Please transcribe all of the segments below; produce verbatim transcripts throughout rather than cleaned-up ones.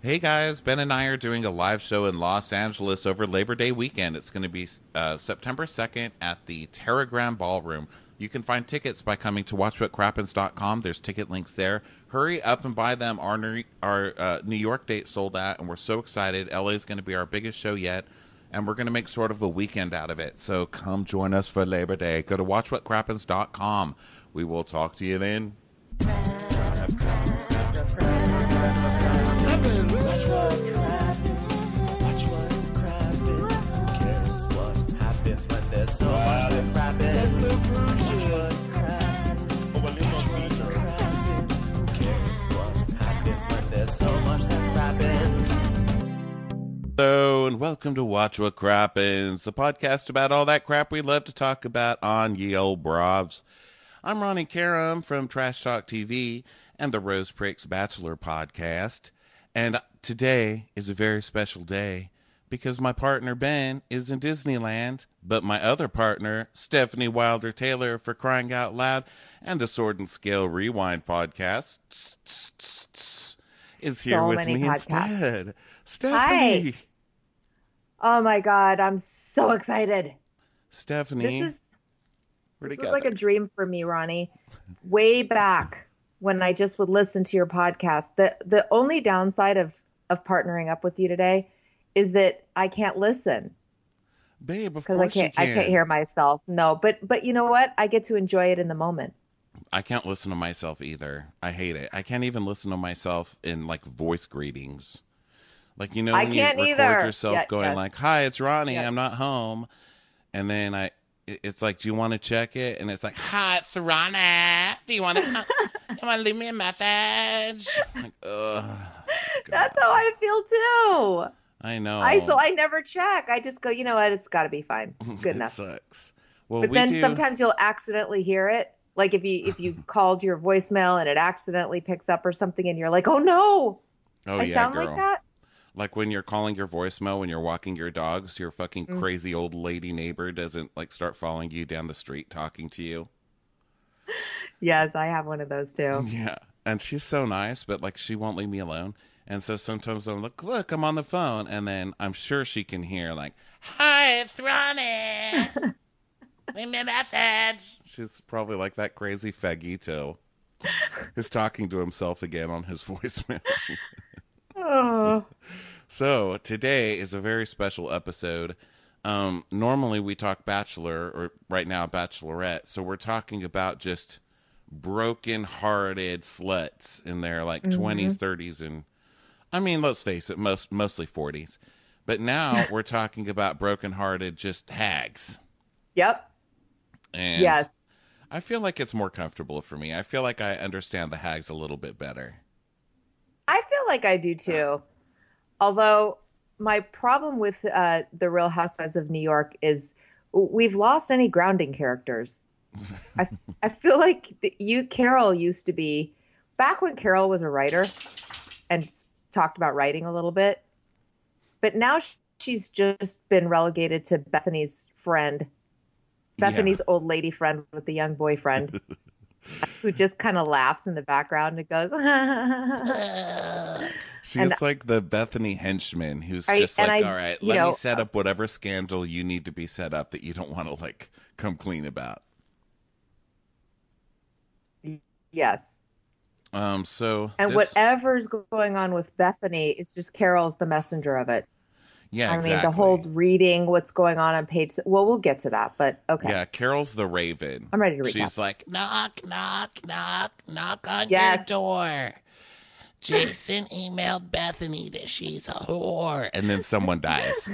Hey guys, Ben and I are doing a live show in Los Angeles over Labor Day weekend. It's going to be uh, September second at the Terragram Ballroom. You can find tickets by coming to watch what crappens dot com. There's ticket links there. Hurry up and buy them. Our, our uh, New York date sold out, and we're so excited. L A is going to be our biggest show yet, and we're going to make sort of a weekend out of it. So come join us for Labor Day. Go to watch what crappens dot com. We will talk to you then. So much that happens. Watch what happens. Watch what happens. Who cares what happens when there's so much that happens? Hello, and welcome to Watch What Crappens, the podcast about all that crap we love to talk about on Ye Old Bravs. I'm Ronnie Karam from Trash Talk T V and the Rose Pricks Bachelor podcast, and today is a very special day because my partner Ben is in Disneyland, but my other partner, Stephanie Wilder Taylor, for crying out loud, and the Sword and Scale Rewind podcast, is here So with many me podcasts. instead. Stephanie! Oh my God, I'm so excited. Stephanie, This is we're this was together. like a dream for me, Ronnie. Way back when I just would listen to your podcast. The the only downside of of partnering up with you today is that I can't listen Babe, of because course I can't you I can. can't hear myself. No, but but you know what? I get to enjoy it in the moment. I can't listen to myself either. I hate it. I can't even listen to myself in like voice greetings. Like, you know, I when can't you record either. yourself Yeah, going yes. like, "Hi, it's Ronnie. Yeah. I'm not home," and then I, it- it's like, "Do you want to check it?" And it's like, "Hi, it's Ronnie. Do you want to? you want to leave me a message?" Like, ugh. That's how I feel too. I know. I so I never check. I just go, you know what? It's got to be fine. Good it enough. sucks. Well, But we then do. sometimes you'll accidentally hear it. Like if you if you called your voicemail and it accidentally picks up or something and you're like, "Oh no. oh I yeah, sound girl. like that?" Like when you're calling your voicemail when you're walking your dogs, your fucking Mm. crazy old lady neighbor doesn't like start following you down the street talking to you. Yes, I have one of those too. Yeah. And she's so nice, but like she won't leave me alone. And so sometimes I'm like, look, I'm on the phone. And then I'm sure she can hear like, "Hi, it's Ronnie. Leave me a message." She's probably like that crazy Fagito who's talking to himself again on his voicemail. Oh. So today is a very special episode. Um, normally we talk Bachelor, or right now Bachelorette. So we're talking about just broken-hearted sluts in their like Mhm. twenties, thirties, and I mean, let's face it, most mostly forties. But now we're talking about broken-hearted just hags. Yep. And Yes. I feel like it's more comfortable for me. I feel like I understand the hags a little bit better. I feel like I do too. Although my problem with uh, the Real Housewives of New York is we've lost any grounding characters. I I feel like the- you Carol used to be back when Carol was a writer and s- talked about writing a little bit, but now sh- she's just been relegated to Bethany's friend, Bethany's old lady friend with the young boyfriend, who just kind of laughs in the background and goes, She's And- like the Bethany henchman who's I- just and like, I- all right, you let me know, set up whatever scandal you need to be set up that you don't want to like come clean about. yes. Um, so And this- whatever's going on with Bethany, it's just Carol's the messenger of it. yeah, I exactly. mean, the whole reading what's going on on page. Well, we'll get to that, but okay. Yeah, Carol's the Raven. I'm ready to recap. She's like, knock, knock, knock, knock on Yes. your door. Jason emailed Bethany that she's a whore, and then someone dies.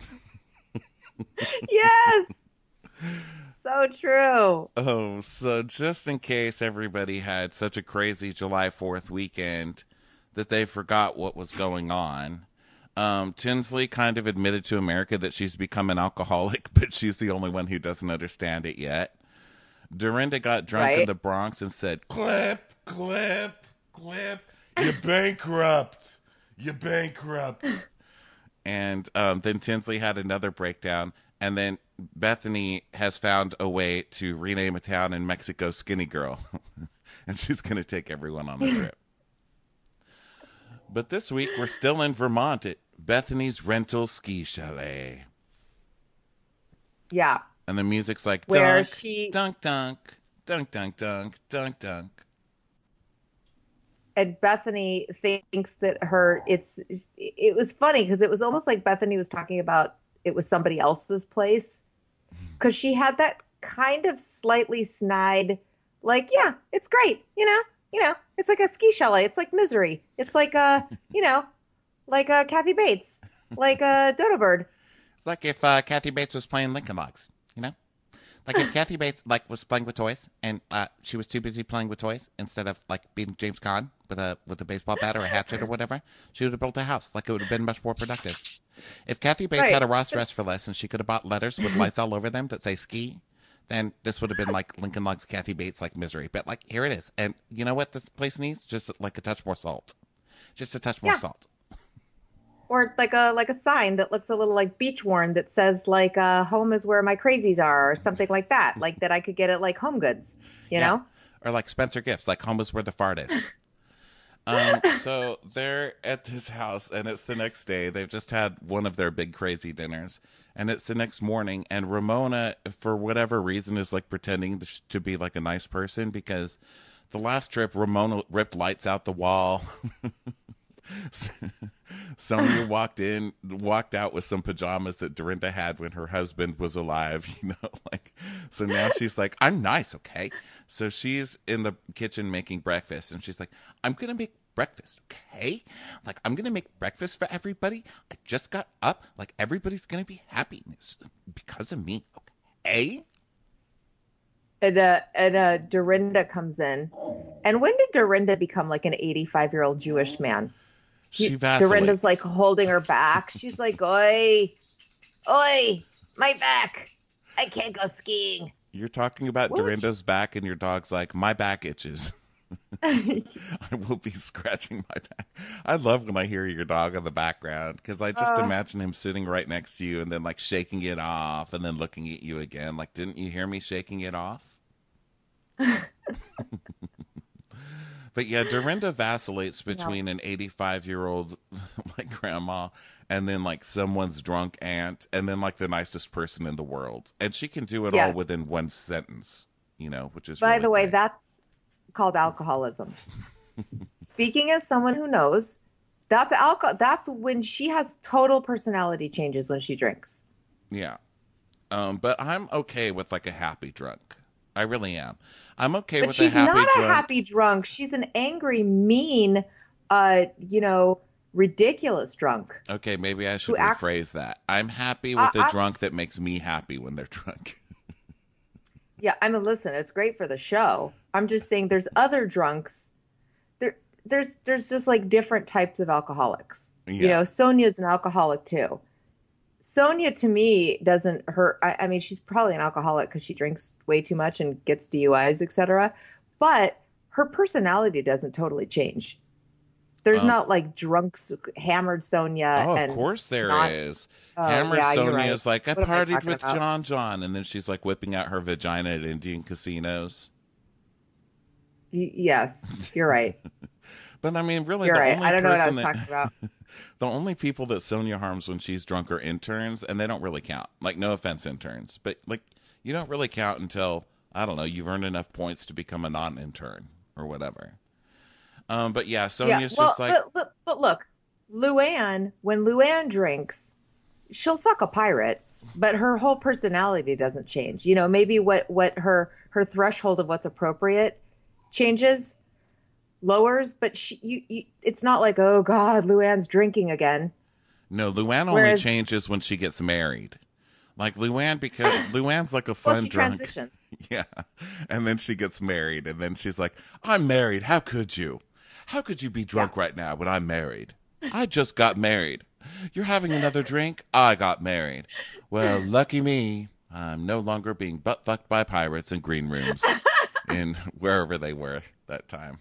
Yes. So true. Oh, so just in case everybody had such a crazy July fourth weekend that they forgot what was going on, um, Tinsley kind of admitted to America that she's become an alcoholic, but she's the only one who doesn't understand it yet. Dorinda got drunk in Right. the Bronx and said, "Clip, clip, clip, you're bankrupt. You're bankrupt." And um, then Tinsley had another breakdown. And then Bethany has found a way to rename a town in Mexico Skinny Girl. And she's going to take everyone on the trip. But this week we're still in Vermont at Bethany's rental ski chalet. Yeah. And the music's like Where dunk, she- dunk, dunk, dunk, dunk, dunk, dunk, dunk. And Bethany thinks that her, it's, it was funny because it was almost like Bethany was talking about it was somebody else's place. Because she had that kind of slightly snide, like, yeah, it's great. You know, you know, it's like a ski chalet. It's like Misery. It's like a, you know, like a Kathy Bates, like a Dodo Bird. It's like if uh, Kathy Bates was playing Lincoln Logs, you know? Like if Kathy Bates like was playing with toys and uh, she was too busy playing with toys instead of like being James Caan with a with a baseball bat or a hatchet or whatever, she would have built a house. Like it would have been much more productive. If Kathy Bates Right. had a Ross dress for less and she could have bought letters with lights all over them that say ski, then this would have been like Lincoln Logs Kathy Bates like Misery. But like here it is. And you know what this place needs? Just like a touch more salt. Just a touch more Yeah. salt. Or like a like a sign that looks a little like beach worn that says like uh, home is where my crazies are or something like that. Like that I could get at like Home Goods, you Yeah. know? Or like Spencer Gifts, like home is where the fart is. um, so they're at this house, and it's the next day. They've just had one of their big crazy dinners, and it's the next morning. And Ramona, for whatever reason, is like pretending to, sh- to be like a nice person because the last trip, Ramona ripped lights out the wall. Sonia walked in, walked out with some pajamas that Dorinda had when her husband was alive, you know, like, so now she's like, I'm nice, okay? So she's in the kitchen making breakfast, and she's like, I'm going to make breakfast, okay? Like, I'm going to make breakfast for everybody. I just got up. Like, everybody's going to be happy because of me, okay? And uh, and uh, Dorinda comes in. And when did Dorinda become like an eighty-five-year-old Jewish man? She vacillates. Dorinda's like holding her back. She's like, oi, oi, my back. I can't go skiing. You're talking about What was Dorinda's back, and your dog's like, my back itches. I will be scratching my back. I love when I hear your dog in the background because I just Uh. imagine him sitting right next to you and then like shaking it off and then looking at you again. Like, didn't you hear me shaking it off? But yeah, Dorinda vacillates between an eighty-five-year-old like grandma and then like someone's drunk aunt and then like the nicest person in the world. And she can do it all Yes. within one sentence, you know, which is By really the way, great. that's called alcoholism. Speaking as someone who knows, that's alcohol. That's when she has total personality changes when she drinks. Yeah. Um, but I'm okay with like a happy drunk. I really am. I'm okay But with she's a happy not a drunk. happy drunk. She's an angry, mean, uh, you know, ridiculous drunk. Okay, maybe I should Who acts- rephrase that. I'm happy with I- a I- drunk that makes me happy when they're drunk. Yeah, I mean, listen, it's great for the show. I'm just saying, there's other drunks. There, there's, there's just like different types of alcoholics. You Yeah. know, Sonia's an alcoholic too. Sonia, to me, doesn't hurt. I, I mean, she's probably an alcoholic because she drinks way too much and gets D U Is, et cetera. But her personality doesn't totally change. There's Um, not like drunks, hammered Sonia. oh, and of course there is. not- Oh, Hammer yeah, you're Sonia right. is like, I What am I partied talking with about? John John, and then she's like whipping out her vagina at Indian casinos. Y- yes, you're right. But I mean, really, You're the right. only I don't know what I person was that talking about. the only people that Sonia harms when she's drunk are interns, and they don't really count. Like, no offense, interns, but like, you don't really count until I don't know, you've earned enough points to become a non-intern or whatever. Um, but yeah, Sonia's yeah, well, just like, but, but, but look, Luann, when Luann drinks, she'll fuck a pirate, but her whole personality doesn't change. You know, maybe what, what her, her threshold of what's appropriate changes, lowers, but she, you, you, it's not like, oh God, Luann's drinking again. no, Luann only Whereas- changes when she gets married. Like Luann, because Luann's like a Well, fun she drunk. transitions. Yeah. And then she gets married, and then she's like, I'm married. How could you? How could you be drunk right now when I'm married? I just got married. You're having another drink? I got married. Well, lucky me. I'm no longer being butt fucked by pirates in green rooms in wherever they were that time.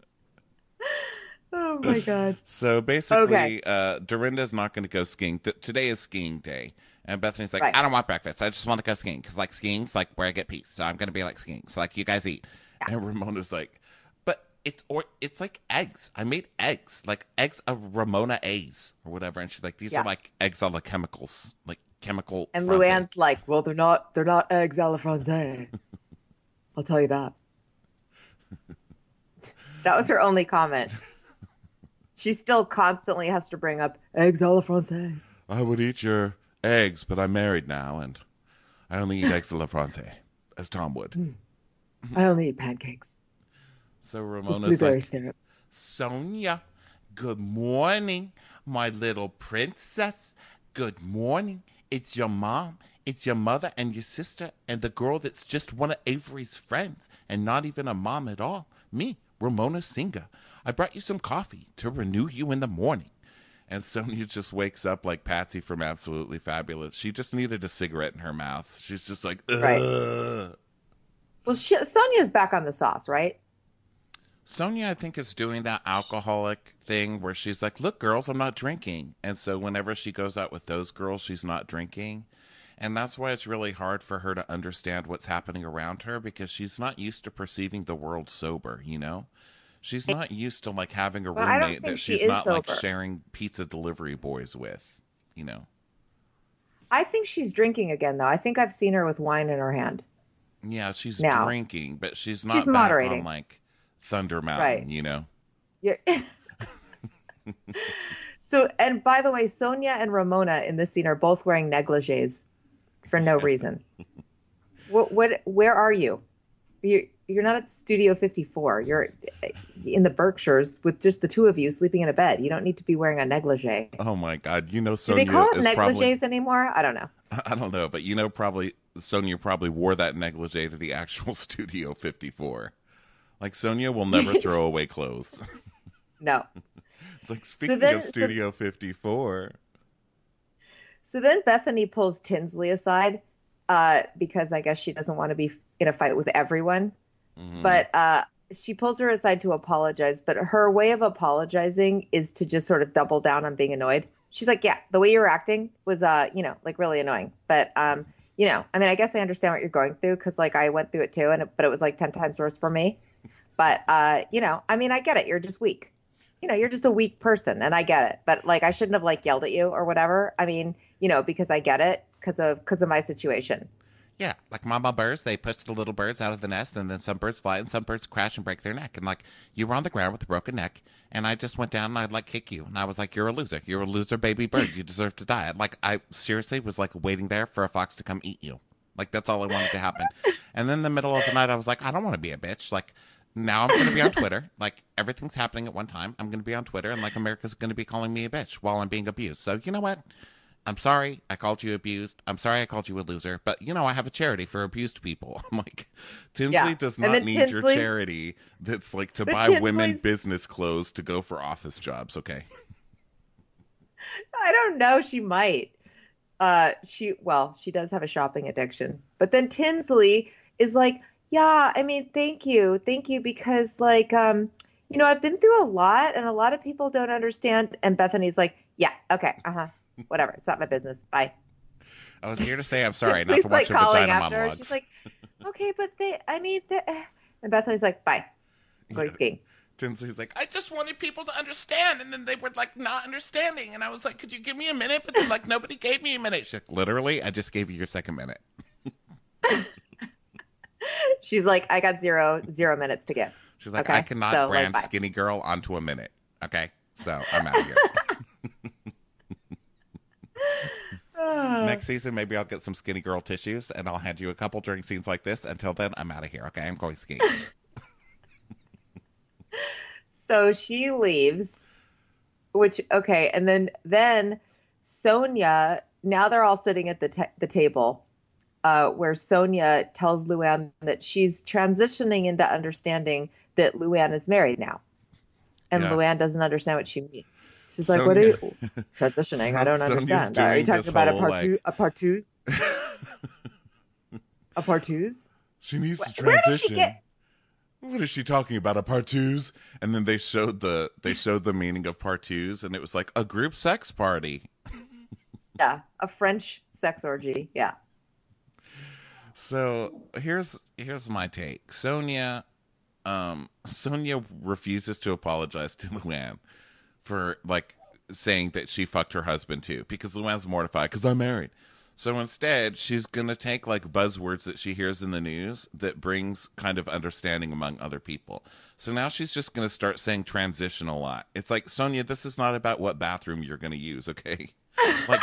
Oh my God. So basically, Okay. uh, Dorinda's not going to go skiing. Th- today is skiing day. And Bethany's like, Right. I don't want breakfast. I just want to go skiing. Because, like, skiing's, like, where I get peace. So I'm going to be like skiing. So, like, you guys eat. And Ramona's like, but it's or it's like eggs. I made eggs, like eggs of Ramona A's or whatever, and she's like, these Yeah. are like eggs a la chemicals, like chemical. And francais. Luann's like, well, they're not they're not eggs a la française. I'll tell you that. That was her only comment. She still constantly has to bring up eggs a la française. I would eat your eggs, but I'm married now, and I only eat eggs a la française, as Tom would. I only eat pancakes. So with Ramona's blueberry like, syrup. Sonia, good morning, my little princess. Good morning. It's your mom. It's your mother and your sister and the girl that's just one of Avery's friends and not even a mom at all. Me, Ramona Singer. I brought you some coffee to renew you in the morning. And Sonia just wakes up like Patsy from Absolutely Fabulous. She just needed a cigarette in her mouth. She's just like, ugh. Right. Well, she, Sonia's back on the sauce, right? Sonia, I think, is doing that alcoholic thing where she's like, look, girls, I'm not drinking. And so whenever she goes out with those girls, she's not drinking. And that's why it's really hard for her to understand what's happening around her because she's not used to perceiving the world sober, you know? She's not used to, like, having a Well, I don't roommate think that she she's is not, like, sober. sharing pizza delivery boys with, you know? I think she's drinking again, though. I think I've seen her with wine in her hand. Yeah, she's Now. drinking, but she's not She's back moderating. on, like, Thunder Mountain, Right. you know? Yeah. So, and by the way, Sonia and Ramona in this scene are both wearing negligees for no reason. What? What? Where are you? You're you're not at Studio fifty-four. You're in the Berkshires with just the two of you sleeping in a bed. You don't need to be wearing a negligee. Oh, my God. You know Do Sonia they call it is negligees probably... anymore? I don't know. I don't know, but you know probably Sonia probably wore that negligee to the actual Studio fifty-four. Like, Sonia will never throw away clothes. No. It's like, speaking then- of so- Studio fifty-four... So then Bethany pulls Tinsley aside uh, because I guess she doesn't want to be in a fight with everyone. Mhm. But uh, she pulls her aside to apologize. But her way of apologizing is to just sort of double down on being annoyed. She's like, yeah, the way you were acting was, uh, you know, like really annoying. But, um, you know, I mean, I guess I understand what you're going through because, like, I went through it too. And it, but it was like ten times worse for me. But, uh, you know, I mean, I get it. You're just weak. You know, you're just a weak person. And I get it. But, like, I shouldn't have, like, yelled at you or whatever. I mean, you know, because I get it because of because of my situation. Yeah, like mama birds, they push the little birds out of the nest, and then some birds fly, and some birds crash and break their neck. And, like, you were on the ground with a broken neck, and I just went down, and I'd, like, kick you. And I was like, you're a loser. You're a loser baby bird. You deserve to die. Like, I seriously was, like, waiting there for a fox to come eat you. Like, that's all I wanted to happen. And then in the middle of the night, I was like, I don't want to be a bitch. Like, now I'm going to be on Twitter. Like, everything's happening at one time. I'm going to be on Twitter, and, like, America's going to be calling me a bitch while I'm being abused. So, you know what? I'm sorry I called you abused. I'm sorry I called you a loser. But, you know, I have a charity for abused people. I'm like, Tinsley Yeah. does And not then need your Tinsley's- charity that's, like, to But buy women Tinsley's- business clothes to go for office jobs, okay? I don't know. She might. Uh, she well, she does have a shopping addiction. But then Tinsley is like, yeah, I mean, thank you, thank you, because like, um, you know, I've been through a lot, and a lot of people don't understand. And Bethany's like, yeah, okay, uh huh, whatever, it's not my business. Bye. I was here to say I'm sorry, not Tinsley's to watch like your calling vagina after her. monologues. She's like, okay, but they, I mean, they, and Bethany's like, bye, I'm going Yeah. skiing. Tinsley's like, I just wanted people to understand, and then they were like not understanding, and I was like, could you give me a minute? But then like nobody gave me a minute. She's like, literally, I just gave you your second minute. She's like, I got zero zero minutes to give. She's like, Okay, I cannot so, like, brand bye. skinny girl onto a minute. Okay, so I'm out of here. Next season, maybe I'll get some skinny girl tissues, and I'll hand you a couple during scenes like this. Until then, I'm out of here. Okay, I'm going skiing. So she leaves, which okay, and then then Sonia. Now they're all sitting at the ta the table, uh, where Sonia tells Luann that she's transitioning into understanding that Luann is married now, and Yeah. Luann doesn't understand what she means. She's like, Sonia- "What are you transitioning? I don't Sonia's understand. Are you doing talking this about a whole, partout? like- A partous? A partous? She needs to Where does transition. she get? What is she talking about? A partous? And then they showed the they showed the meaning of partous, and it was like a group sex party. Yeah, a French sex orgy. Yeah. So here's here's my take. Sonia um, Sonia refuses to apologize to Luann for like saying that she fucked her husband too, because Luann's mortified because I'm married. So instead, she's gonna take like buzzwords that she hears in the news that brings kind of understanding among other people. So now she's just gonna start saying transition a lot. It's like, Sonia, this is not about what bathroom you're gonna use, okay? Like,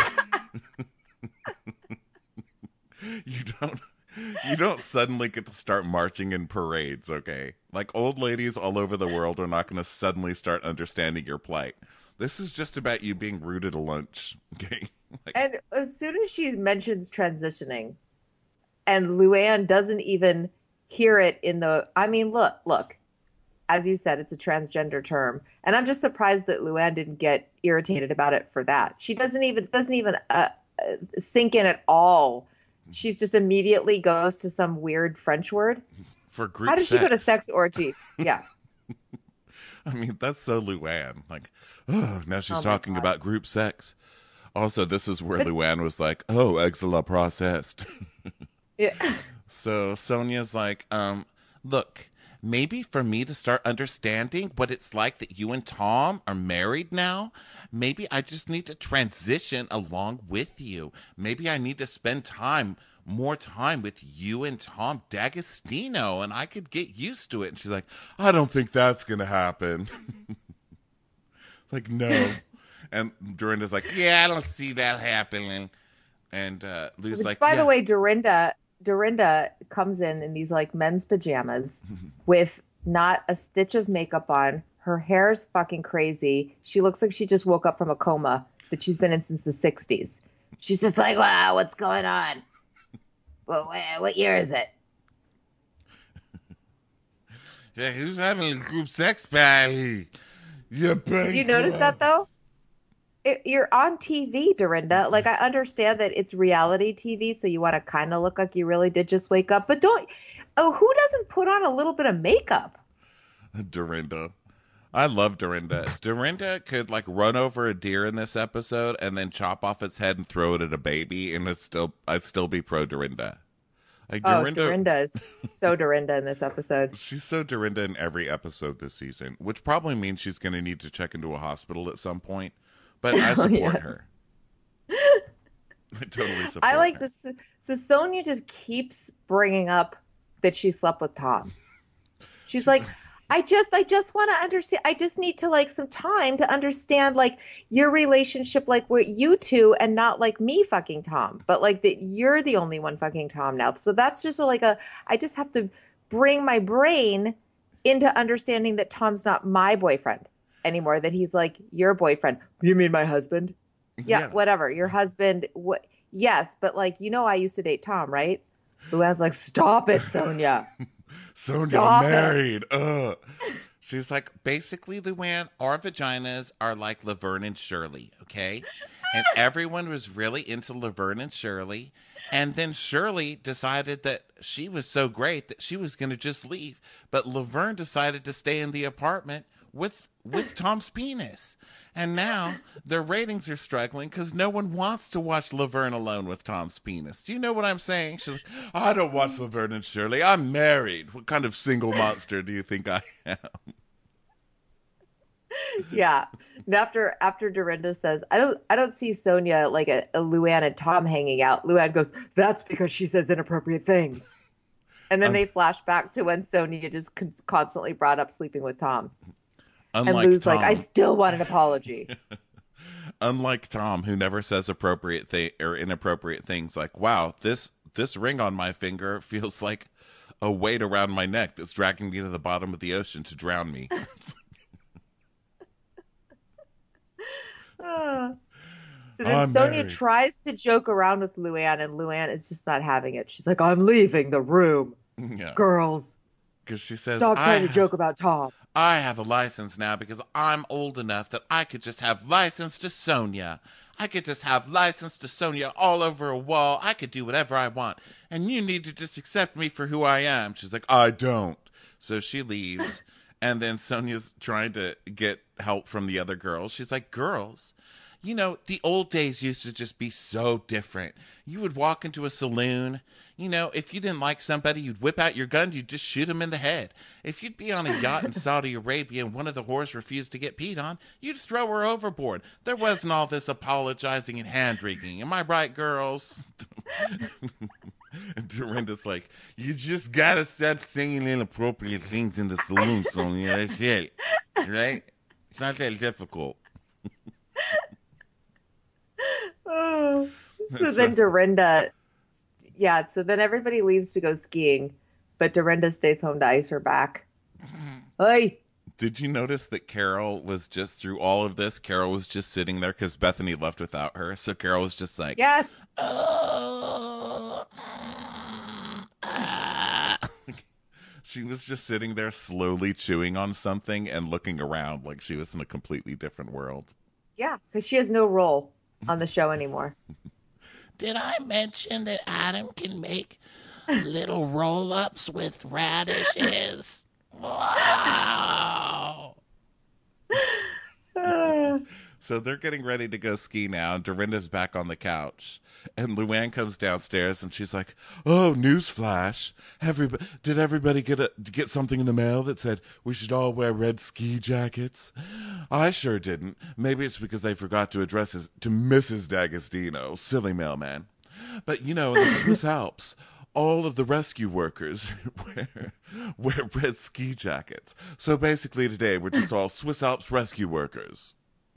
you don't. You don't suddenly get to start marching in parades, okay? Like, old ladies all over the world are not going to suddenly start understanding your plight. This is just about you being rude at a lunch, okay? Like, And as soon as she mentions transitioning, and Luann doesn't even hear it in the, I mean, look, look, as you said, it's a transgender term, and I'm just surprised that Luann didn't get irritated about it for that. She doesn't even doesn't even uh, uh, sink in at all. She's just immediately goes to some weird French word. for group How did she sex. go to sex orgy? Yeah. I mean, that's so Luann. Like, oh, now she's Oh my talking God. about group sex. Also, this is where It's- Luann was like, oh, eggs a la processed. Yeah. So Sonia's like, um, look, maybe for me to start understanding what it's like that you and Tom are married now, maybe I just need to transition along with you. Maybe I need to spend time, more time with you and Tom D'Agostino, and I could get used to it. And she's like, I don't think that's going to happen. Like, no. And Dorinda's like, yeah, I don't see that happening. And uh, Lou's Which, like, by yeah. the way, Dorinda Dorinda comes in in these like men's pajamas with not a stitch of makeup on. Her hair's fucking crazy. She looks like she just woke up from a coma that she's been in since the sixties. She's just like, wow, what's going on? Well, wh- what year is it? Yeah, who's having a group sex party? Yeah, Did you notice that though? It, you're on T V, Dorinda. Like, I understand that it's reality T V, so you want to kind of look like you really did just wake up. But don't. Oh, who doesn't put on a little bit of makeup? Dorinda. I love Dorinda. Dorinda could like run over a deer in this episode and then chop off its head and throw it at a baby, and it's still I'd still be pro Dorinda. Like Oh, Dorinda, Dorinda is so Dorinda in this episode. she's so Dorinda in every episode this season, which probably means she's going to need to check into a hospital at some point. But I support yes. her. I totally support I like her. this. So Sonia just keeps bringing up that she slept with Tom. She's like, I just, I just want to understand. I just need to like some time to understand like your relationship, like with you two, and not like me fucking Tom, but like that you're the only one fucking Tom now. So that's just like a. I just have to bring my brain into understanding that Tom's not my boyfriend anymore. That he's like your boyfriend. You mean my husband? Yeah, Yeah. whatever. Your husband. What? Yes, but like you know, I used to date Tom, right? Luann's like, stop it, Sonia. Sonia Stop it. married. Ugh. She's like, basically, Luann, our vaginas are like Laverne and Shirley, okay? And everyone was really into Laverne and Shirley. And then Shirley decided that she was so great that she was going to just leave. But Laverne decided to stay in the apartment with with Tom's penis. And now their ratings are struggling because no one wants to watch Laverne alone with Tom's penis. Do you know what I'm saying? She's like, I don't watch Laverne and Shirley. I'm married. What kind of single monster do you think I am? Yeah. And after after Dorinda says, I don't I don't see Sonia like a, a Luann and Tom hanging out. Luann goes, that's because she says inappropriate things. And then Um, they flash back to when Sonia just con- constantly brought up sleeping with Tom. Unlike and Lou's Tom, like, I still want an apology. unlike Tom, who never says appropriate thing or inappropriate things, like, "Wow, this this ring on my finger feels like a weight around my neck that's dragging me to the bottom of the ocean to drown me." Ah. So then I'm Sonia married. tries to joke around with Luann, and Luann is just not having it. She's like, I'm leaving the room. Yeah, Girls, because she says, stop I trying to have, joke about Tom. I have a license now because I'm old enough that I could just have license to Sonia. I could just have license to Sonia all over a wall. I could do whatever I want. And you need to just accept me for who I am. She's like, I don't. So she leaves. And then Sonia's trying to get help from the other girls. She's like, girls, You know, the old days used to just be so different. You would walk into a saloon. You know, if you didn't like somebody, you'd whip out your gun, you'd just shoot them in the head. If you'd be on a yacht in Saudi Arabia and one of the whores refused to get peed on, you'd throw her overboard. There wasn't all this apologizing and hand-wringing. Am I right, girls? And Dorinda's like, you just gotta stop singing inappropriate things in the saloon, Sonia. That's it. Right? It's not that difficult. Oh. So then Dorinda, yeah, so then everybody leaves to go skiing, but Dorinda stays home to ice her back. Hey. Did you notice that Carol was just through all of this? Carol was just sitting there because Bethany left without her. So Carol was just like, Yes. oh, mm, ah. She was just sitting there slowly chewing on something and looking around like she was in a completely different world. Yeah, because she has no role on the show anymore. Did I mention that Adam can make little roll-ups with radishes? Wow. So they're getting ready to go ski now, and Dorinda's back on the couch. And Luann comes downstairs, and she's like, oh, newsflash. Everybody, did everybody get a, get something in the mail that said we should all wear red ski jackets? I sure didn't. Maybe it's because they forgot to address it to Missus D'Agostino. Silly mailman. But, you know, in the Swiss Alps, all of the rescue workers wear, wear red ski jackets. So basically today, we're just all Swiss Alps rescue workers.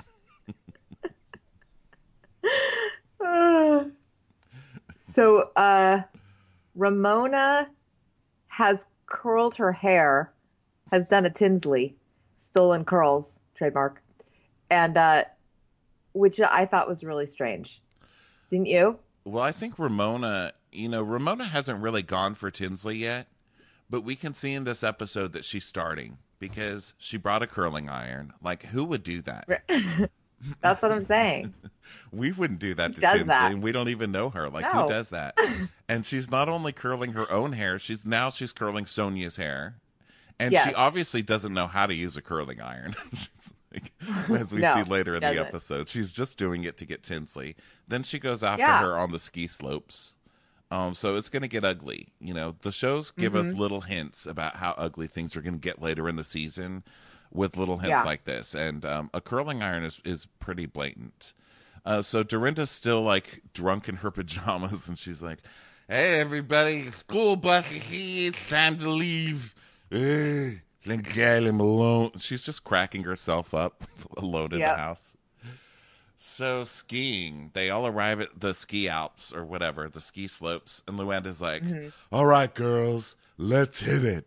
So uh, Ramona has curled her hair, has done a Tinsley, stolen curls, trademark, and uh, which I thought was really strange. Didn't you? Well, I think Ramona, you know, Ramona hasn't really gone for Tinsley yet, but we can see in this episode that she's starting because she brought a curling iron. Like, who would do that? That's what I'm saying. We wouldn't do that Who to does Tinsley, that? and we don't even know her. Like, No. who does that? And she's not only curling her own hair, she's now she's curling Sonia's hair. And Yes. she obviously doesn't know how to use a curling iron. She's like, as we No, see later in the doesn't. episode, she's just doing it to get Tinsley. Then she goes after Yeah. her on the ski slopes. Um, so it's going to get ugly. You know, the shows give us Mm-hmm. little hints about how ugly things are going to get later in the season with little hints Yeah. like this. And um, a curling iron is, is pretty blatant. Uh, so Dorinda's still like drunk in her pajamas, and she's like, hey, everybody, school bus is here. It's time to leave. Hey, let him alone. She's just cracking herself up alone in Yep. the house. So skiing, they all arrive at the ski Alps or whatever, the ski slopes, and Luanda's like, all right, girls, let's hit it.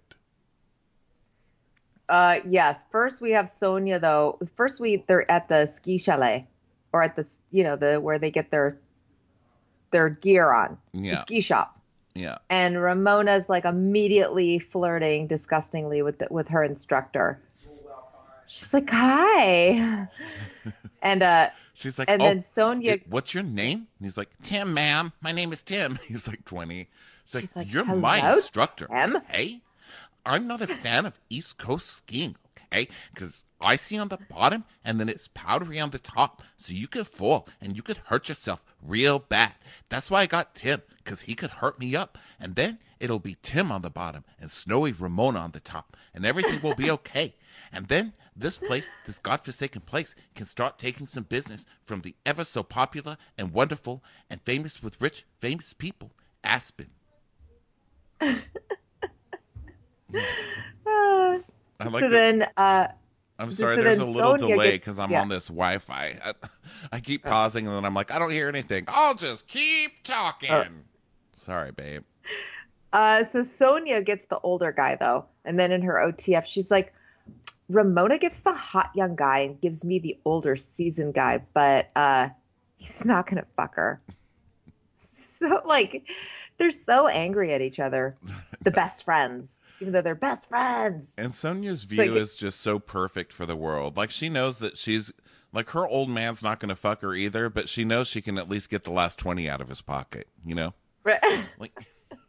Uh, yes. First, we have Sonia though. First, we they're at the ski chalet, or at the you know the where they get their their gear on, the Yeah, ski shop. yeah. And Ramona's like immediately flirting disgustingly with the, with her instructor. She's like, "Hi," and uh, She's like, and oh, then Sonia. it- what's your name? And he's like, Tim, ma'am. My name is Tim. He's like twenty. She's like, She's like, you're my "Hello, instructor, Tim?" okay? I'm not a fan of East Coast skiing, okay? Because icy on the bottom and then it's powdery on the top. So you could fall and you could hurt yourself real bad. That's why I got Tim, because he could hurt me up. And then it'll be Tim on the bottom and Snowy Ramona on the top. And everything will be okay. And then this place, this godforsaken place, can start taking some business from the ever so popular and wonderful and famous with rich, famous people, Aspen. Ah. I like so that. then, uh, I'm so sorry, then there's a little Sonia delay gets- because I'm yeah. on this Wi-Fi. I, I keep pausing and then I'm like, I don't hear anything. I'll just keep talking. Oh. Sorry, babe. uh, so Sonia gets the older guy though, and then in her O T F, she's like, Ramona gets the hot young guy and gives me the older seasoned guy, but uh, he's not gonna fuck her. So like, they're so angry at each other, the best friends, even though they're best friends. And Sonia's view like- is just so perfect for the world. Like, she knows that she's, like, her old man's not going to fuck her either, but she knows she can at least get the last twenty out of his pocket, you know? Right. Like,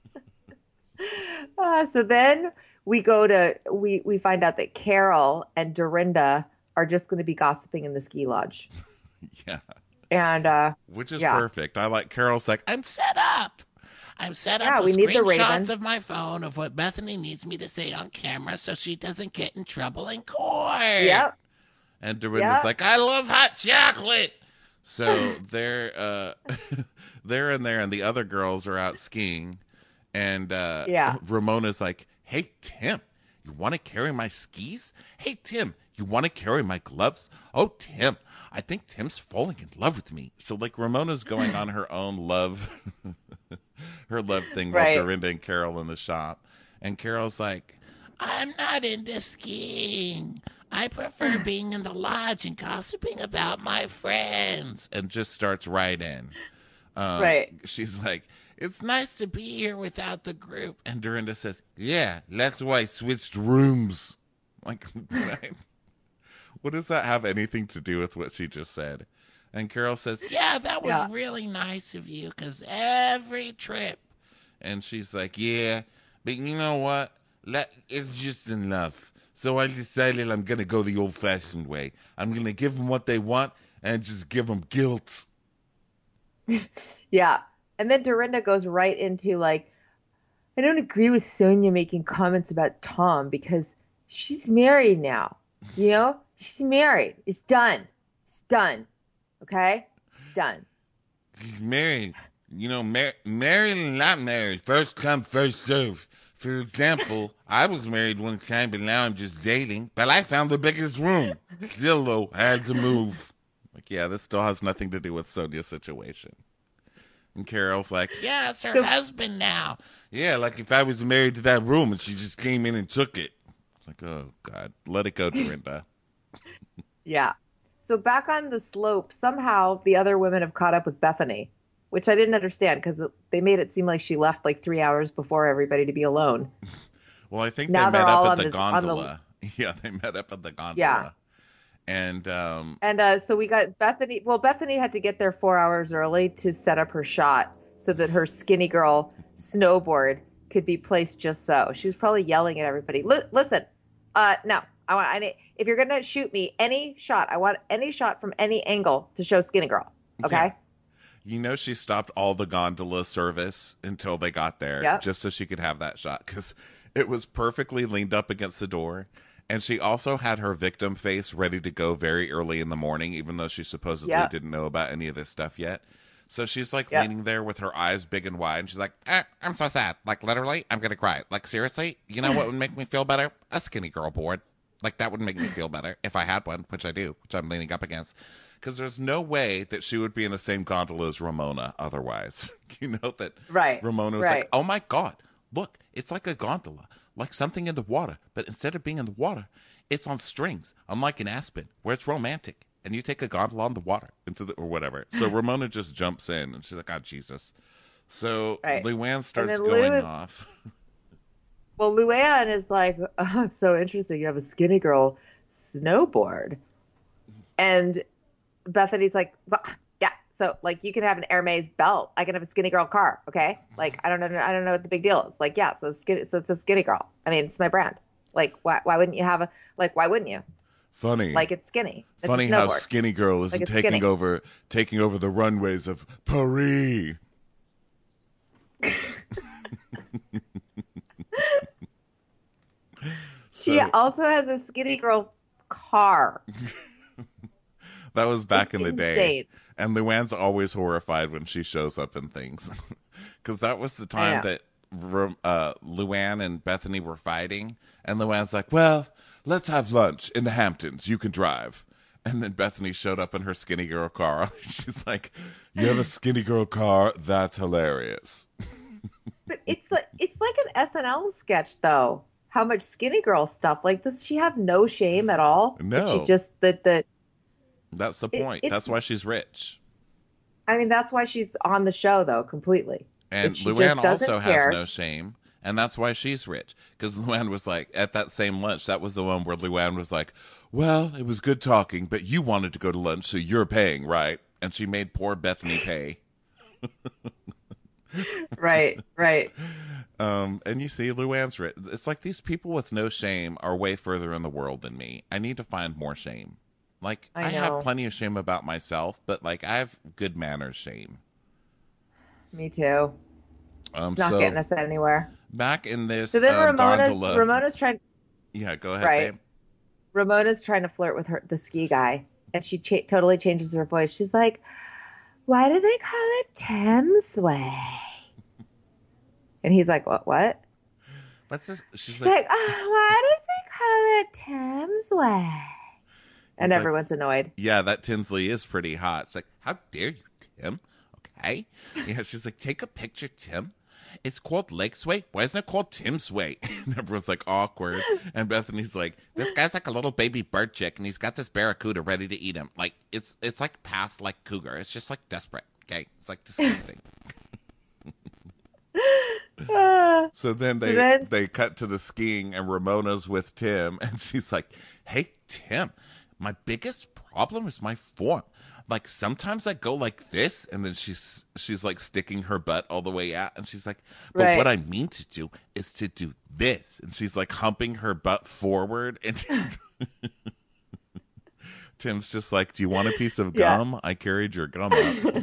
Uh, so then we go to we we find out that Carol and Dorinda are just going to be gossiping in the ski lodge. Yeah. And uh, Which is yeah, perfect. I like Carol's like, I'm set up. I'm set Yeah, up we with need the screenshots Raven. of my phone of what Bethany needs me to say on camera so she doesn't get in trouble in court. yep, And Dorinda's Yep. like, I love hot chocolate. So they're uh, they're in there, and the other girls are out skiing. And uh, Yeah. Ramona's like, hey, Tim, you want to carry my skis? Hey, Tim, you want to carry my gloves? Oh, Tim, I think Tim's falling in love with me. So, like, Ramona's going on her own love, her love thing Right. while Dorinda and Carol in the shop. And Carol's like, I'm not into skiing. I prefer being in the lodge and gossiping about my friends. And just starts right in. Um, Right. She's like, it's nice to be here without the group. And Dorinda says, yeah, that's why I switched rooms. Like, right? What does that have anything to do with what she just said? And Carol says, yeah, that was Yeah. really nice of you, because every trip. And she's like, yeah, but you know what? Let, it's just enough. So I decided I'm going to go the old-fashioned way. I'm going to give them what they want and just give them guilt. Yeah. And then Dorinda goes right into like, I don't agree with Sonia making comments about Tom because she's married now. You know, she's married. It's done. It's done. Okay? It's done. He's married. You know, mar- married and not married. First come, first serve. For example, I was married one time, but now I'm just dating. But I found the biggest room. Still, though, I had to move. Like, yeah, this still has nothing to do with Sonia's situation. And Carol's like, yeah, it's her So- husband now. Yeah, like if I was married to that room and she just came in and took it. It's like, oh, God. Let it go, Dorinda. Yeah. So back on the slope, somehow the other women have caught up with Bethany, which I didn't understand because they made it seem like she left like three hours before everybody to be alone. Well, I think Now they they're met all up at on the the- on the- gondola. Yeah, they met up at the gondola. Yeah. And, um, And uh, so we got Bethany. Well, Bethany had to get there four hours early to set up her shot so that her skinny girl snowboard could be placed just so. She was probably yelling at everybody. Li- listen, uh, no, I want. I need, if you're gonna shoot me any shot, I want any shot from any angle to show skinny girl. Okay. Yeah. You know, she stopped all the gondola service until they got there, Yep. just so she could have that shot, because it was perfectly leaned up against the door. And she also had her victim face ready to go very early in the morning, even though she supposedly Yep. didn't know about any of this stuff yet. So she's like Yep. leaning there with her eyes big and wide, and she's like, eh, I'm so sad. Like, literally, I'm going to cry. Like, seriously, you know what would make me feel better? A skinny girl board. Like, that would make me feel better if I had one, which I do, which I'm leaning up against. Because there's no way that she would be in the same gondola as Ramona otherwise. You know that Right, Ramona was right. like, oh my God, look, it's like a gondola, like something in the water. But instead of being in the water, it's on strings, unlike an Aspen, where it's romantic. And you take a gondola on the water into the, or whatever. So Ramona just jumps in and she's like, oh, Jesus. So Right. Luann starts then going Lou is- off. Well, Luann is like, oh, it's so interesting. You have a skinny girl snowboard. And Bethany's like, well, yeah, so like you can have an Hermes belt. I can have a skinny girl car. Okay. Like, I don't know. I don't know what the big deal is. Like, yeah. So skinny, so it's a skinny girl. I mean, it's my brand. Like, why, why wouldn't you have a, like, why wouldn't you? Funny. Like, it's skinny. It's a Funny how snowboard. Skinny Girl isn't Like it's taking skinny. over taking over the runways of Paris. She So- also has a skinny girl car. That was back It's in the day. insane. And Luann's always horrified when she shows up in things. Because that was the time know. that Ru- uh, Luann and Bethany were fighting. And Luann's like, well, let's have lunch in the Hamptons. You can drive. And then Bethany showed up in her skinny girl car. She's like, you have a skinny girl car? That's hilarious. But it's like it's like an S N L sketch though. How much skinny girl stuff? Like, does she have no shame at all? That No. She just that the That's the It- point. it's- That's why she's rich. I mean, that's why she's on the show though, completely. And But she Luann just doesn't also care. has no shame. And that's why she's rich. Because Luann was like, at that same lunch, that was the one where Luann was like, well, it was good talking, but you wanted to go to lunch, so you're paying, right? And she made poor Bethany pay. Right, right. Um, and you see, Luann's rich. It's like these people with no shame are way further in the world than me. I need to find more shame. Like, I I, have know. plenty of shame about myself, but like, I have good manners shame. Me too. Um, It's not so getting us anywhere. back in So this then um, Ramona's gondola, Ramona's trying yeah, go ahead, right. babe. Ramona's trying to flirt with her the ski guy, and she cha- totally changes her voice. She's like, "Why do they call it Thames Way?" And he's like, "What? What?" What's this? She's, She's like, like, "Oh, why does they call it Thames Way?" And he's like, everyone's annoyed. yeah, that Tinsley is pretty hot. It's like, how dare you, Tim? Okay. Yeah, she's like, take a picture, Tim. It's called Lake's Way. Why isn't it called Tim's Way? And everyone's like awkward. And Bethany's like, this guy's like a little baby bird chick, and he's got this barracuda ready to eat him. Like it's it's like past like cougar. It's just like desperate. Okay, it's like disgusting. Ah. So then So they then- they cut to the skiing, and Ramona's with Tim, and she's like, "Hey Tim, my biggest problem is my form. Like sometimes I go like this," and then she's she's like sticking her butt all the way out, and she's like, "But Right. what I mean to do is to do this," and she's like humping her butt forward, and Tim's just like, "Do you want a piece of Yeah. gum? I carried your gum up."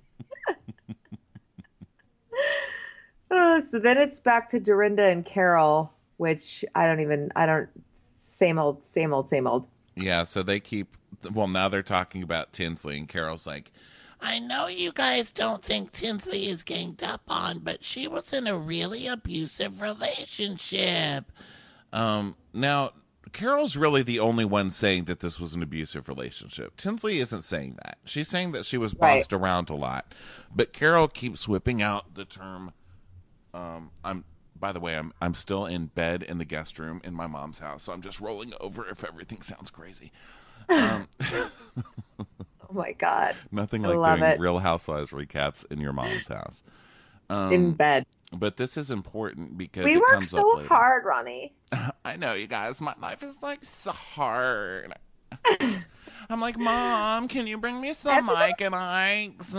Oh, so then it's back to Dorinda and Carol, which I don't even, I don't, same old, same old, same old. Yeah, so they keep, well, now they're talking about Tinsley, and Carol's like, I know you guys don't think Tinsley is ganged up on, but she was in a really abusive relationship. Um, now, Carol's really the only one saying that this was an abusive relationship. Tinsley isn't saying that. She's saying that she was Right. bossed around a lot. But Carol keeps whipping out the term, um, I'm, by the way, I'm I'm still in bed in the guest room in my mom's house, so I'm just rolling over if everything sounds crazy. Um, Oh my God. nothing I like love doing it. Real Housewives recaps in your mom's house. Um, In bed. but this is important because We it work comes so up later. hard, Ronnie. I know, you guys. My life is like so hard. I'm like, Mom, can you bring me some Mike and Ike's?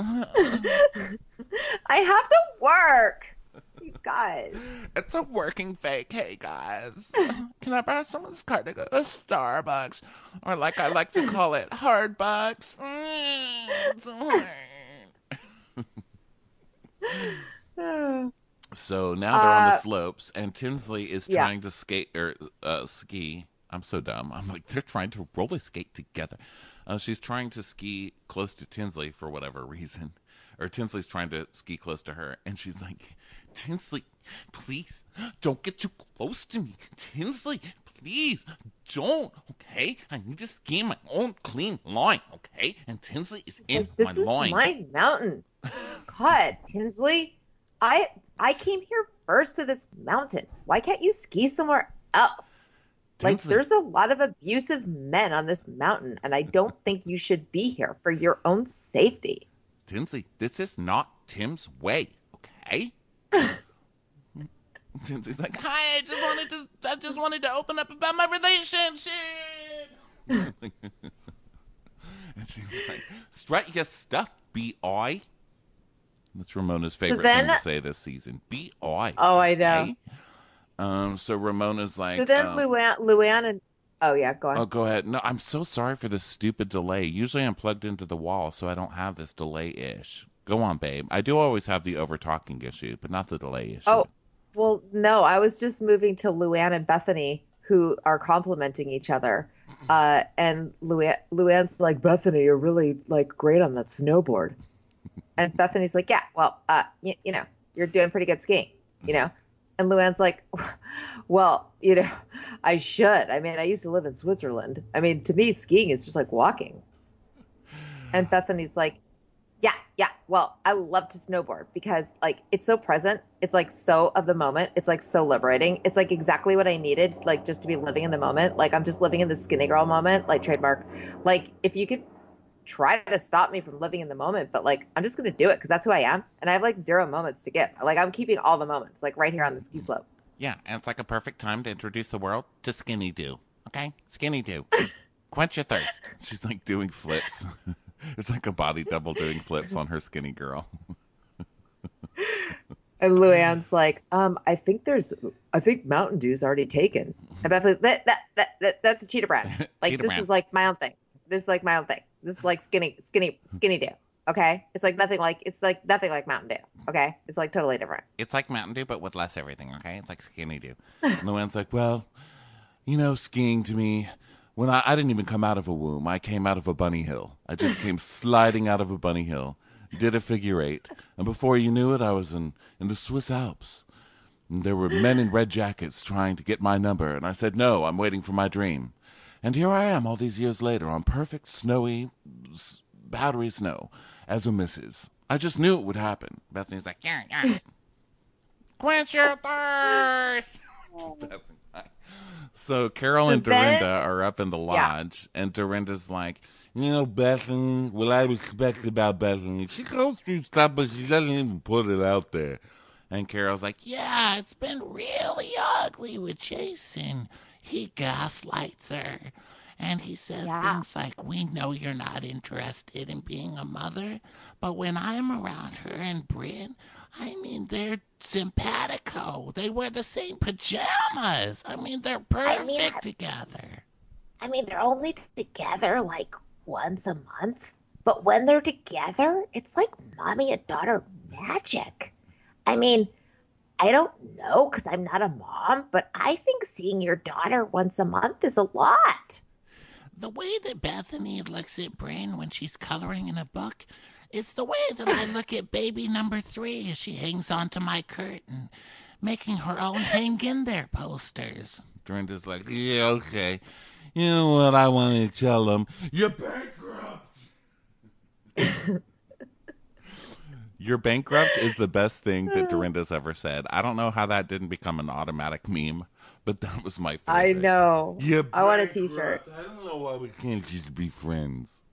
I have to work. You guys. It's a working fake. Hey, guys. Can I borrow some of this card to go to Starbucks? Or like I like to call it, hard bucks. Mm, it's so hard. So now they're on the Uh, slopes, and Tinsley is yeah. trying to skate or uh, ski. I'm so dumb. I'm like, they're trying to roller skate together. Uh, she's trying to ski close to Tinsley for whatever reason, or Tinsley's trying to ski close to her, and she's like, Tinsley, please don't get too close to me. Tinsley, please don't. Okay, I need to ski in my own clean line. Okay, and Tinsley is in Like, this my is line. my mountain. God, Tinsley, I I came here first to this mountain. Why can't you ski somewhere else? Like, Tinsley. there's a lot of abusive men on this mountain, and I don't think you should be here for your own safety. Tinsley, this is not Tim's way, okay? Tinsley's like, hi, I just wanted to, I just wanted to open up about my relationship. And she's like, strut your stuff, B I. That's Ramona's favorite then- thing to say this season. B I. Oh, I know. okay? Um, so Ramona's like, So then um, Luann, Luann and oh yeah, go on. oh, go ahead. No, I'm so sorry for this stupid delay. Usually I'm plugged into the wall, so I don't have this delay-ish. Go on, babe. I do always have the over-talking issue, but not the delay issue. Oh, well, no, I was just moving to Luann and Bethany, who are complimenting each other. Uh, and Luann, Luann's like, Bethany, you're really like great on that snowboard. And Bethany's like, yeah, well, uh, you, you know, you're doing pretty good skiing, you know. And Luann's like, well, you know, I should. I mean, I used to live in Switzerland. I mean, to me, skiing is just like walking. And Bethany's like, yeah, yeah. Well, I love to snowboard because like it's so present. It's like so of the moment. It's like so liberating. It's like exactly what I needed, like just to be living in the moment. Like I'm just living in the skinny girl moment, like trademark. Like if you could try to stop me from living in the moment, but like I'm just gonna do it because that's who I am, and I have like zero moments to give. Like I'm keeping all the moments, like right here on the ski slope. Yeah, and it's like a perfect time to introduce the world to Skinny Do. Okay? Skinny Do. Quench your thirst. She's like doing flips. It's like a body double doing flips on her skinny girl. And Luann's like, um, I think there's, I think Mountain Dew's already taken. And Bethany's that that that, that that's a cheetah brand. Like Cheetah this brand. is like my own thing. This is like my own thing. This is like skinny, skinny, skinny Dew. Okay, it's like nothing like it's like nothing like Mountain Dew. Okay, it's like totally different. It's like Mountain Dew, but with less everything, okay? It's like Skinny Dew. And Luann's like, well, you know, skiing to me, when I, I didn't even come out of a womb. I came out of a bunny hill. I just came sliding out of a bunny hill, did a figure eight, and before you knew it, I was in, in the Swiss Alps. And there were men in red jackets trying to get my number, and I said, no, I'm waiting for my dream. And here I am all these years later on perfect, snowy, s- powdery snow as a missus. I just knew it would happen. Bethany's like, yeah, yeah. Quench your thirst. Just Bethany. So Carol So and then- Dorinda are up in the lodge, and Dorinda's like, you know, Bethany, what I respect about Bethany, she goes through stuff, but she doesn't even put it out there. And Carol's like, yeah, it's been really ugly with Jason. He gaslights her. And he says Yeah. things like, we know you're not interested in being a mother, but when I'm around her and Bryn, I mean, they're simpatico. They wear the same pajamas. I mean, they're perfect mean, I- together. I mean, they're only together like once a month, but when they're together, it's like mommy and daughter magic. I mean, I don't know because I'm not a mom, but I think seeing your daughter once a month is a lot. The way that Bethany looks at Bryn when she's coloring in a book is the way that I look at baby number three as she hangs onto my curtain, making her own hang in there posters. Dorinda's like, yeah, okay. You know what I want to tell them? You're bankrupt. You're bankrupt is the best thing that Dorinda's ever said. I don't know how that didn't become an automatic meme, but that was my favorite. I know. You're I want a bankrupt. T-shirt. I don't know why we can't just be friends.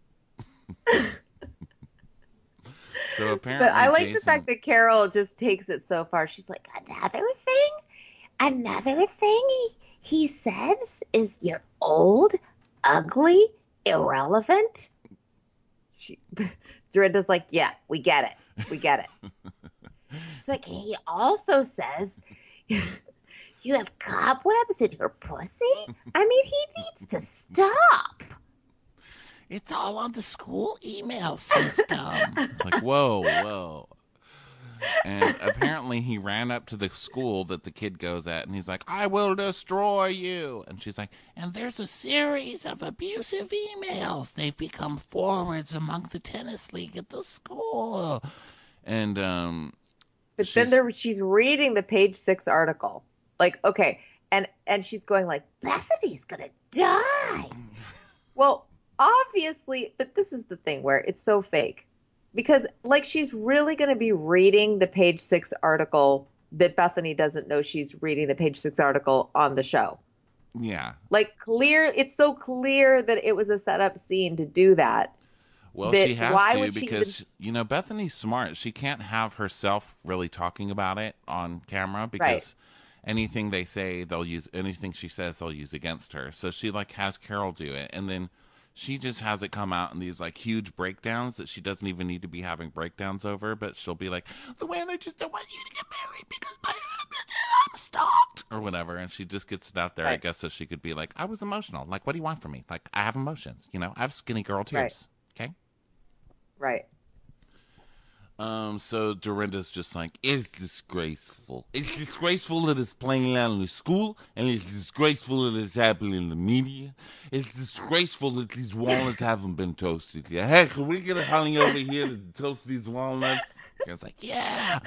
So apparently, But I like the Jason- fact that Carol just takes it so far. She's like, Another thing, another thing he, he says is you're old, ugly, irrelevant. she, Dorinda's like, yeah, we get it. We get it. She's like, he also says you have cobwebs in your pussy. I mean, he needs to stop. It's all on the school email system. Like, whoa, whoa. And apparently he ran up to the school that the kid goes at, and he's like, I will destroy you. And she's like, and there's a series of abusive emails. They've become forwards among the tennis league at the school. And, um... But she's- then there, she's reading the page six article. Like, okay. And, and she's going like, Bethany's gonna die. well, obviously, but this is the thing where it's so fake. Because, like, she's really going to be reading the page six article that Bethany doesn't know she's reading the page six article on the show. Yeah. Like, clear, it's so clear that it was a setup scene to do that. Well, But she has why to would she because, you know, Bethany's smart. She can't have herself really talking about it on camera because Right. anything they say, they'll use, anything she says, they'll use against her. So she, like, has Carol do it. And then she just has it come out in these, like, huge breakdowns that she doesn't even need to be having breakdowns over. But she'll be like, Luann, I just don't want you to get married because my I'm stalked or whatever. And she just gets it out there, I Right. guess, so she could be like, I was emotional. Like, what do you want from me? Like, I have emotions. You know, I have skinny girl tears. Right. Okay? Right. Um, so Dorinda's just like, it's disgraceful. It's disgraceful that it's playing out in the school, and it's disgraceful that it's happening in the media. It's disgraceful that these walnuts haven't been toasted yet. Heck, can we get a honey over here to toast these walnuts? I was like, yeah.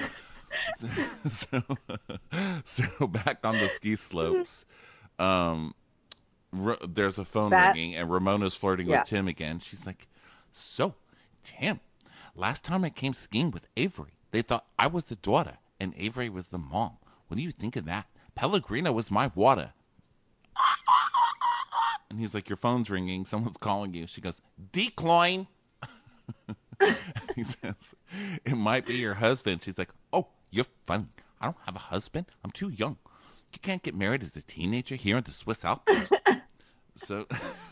So, so back on the ski slopes, um, Ra- there's a phone That- ringing, and Ramona's flirting Yeah. with Tim again. She's like, so, Tim, last time I came skiing with Avery, they thought I was the daughter and Avery was the mom. What do you think of that? Pellegrino was my water. And he's like, your phone's ringing. Someone's calling you. She goes, decline. He says, it might be your husband. She's like, oh, you're funny. I don't have a husband. I'm too young. You can't get married as a teenager here in the Swiss Alps. So...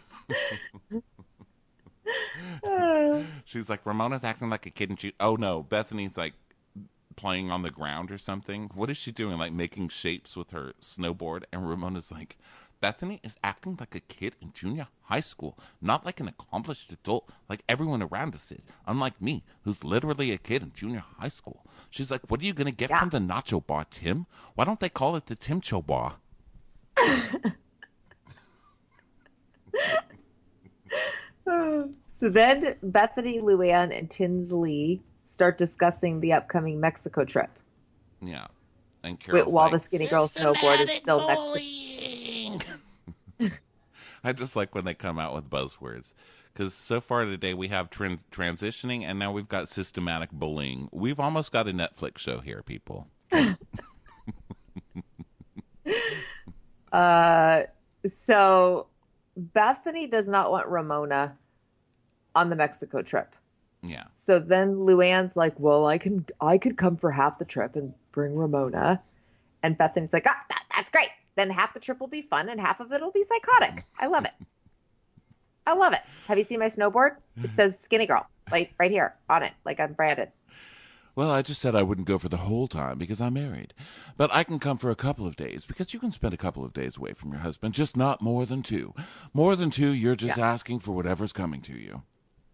She's like, Ramona's acting like a kid, and she, oh no, Bethany's like playing on the ground or something. What is she doing? Like making shapes with her snowboard. And Ramona's like, Bethany is acting like a kid in junior high school, not like an accomplished adult like everyone around us is, unlike me, who's literally a kid in junior high school. She's like, what are you going to get Yeah. from the nacho bar, Tim? Why don't they call it the Timcho bar? So then Bethany, Luann, and Tinsley start discussing the upcoming Mexico trip. Yeah. And Carol's while like, the skinny girl snowboard is still next to bullying. I just like when they come out with buzzwords. Because so far today we have trans- transitioning, and now we've got systematic bullying. We've almost got a Netflix show here, people. Uh, so Bethany does not want Ramona on the Mexico trip. Yeah. So then Luann's like, well, I can, I could come for half the trip and bring Ramona. And Bethany's like, ah, that, that's great. Then half the trip will be fun and half of it will be psychotic. I love it. I love it. Have you seen my snowboard? It says skinny girl, like right here on it, like I'm branded. Well, I just said I wouldn't go for the whole time because I'm married. But I can come for a couple of days because you can spend a couple of days away from your husband, just not more than two. More than two, you're just Yeah. asking for whatever's coming to you.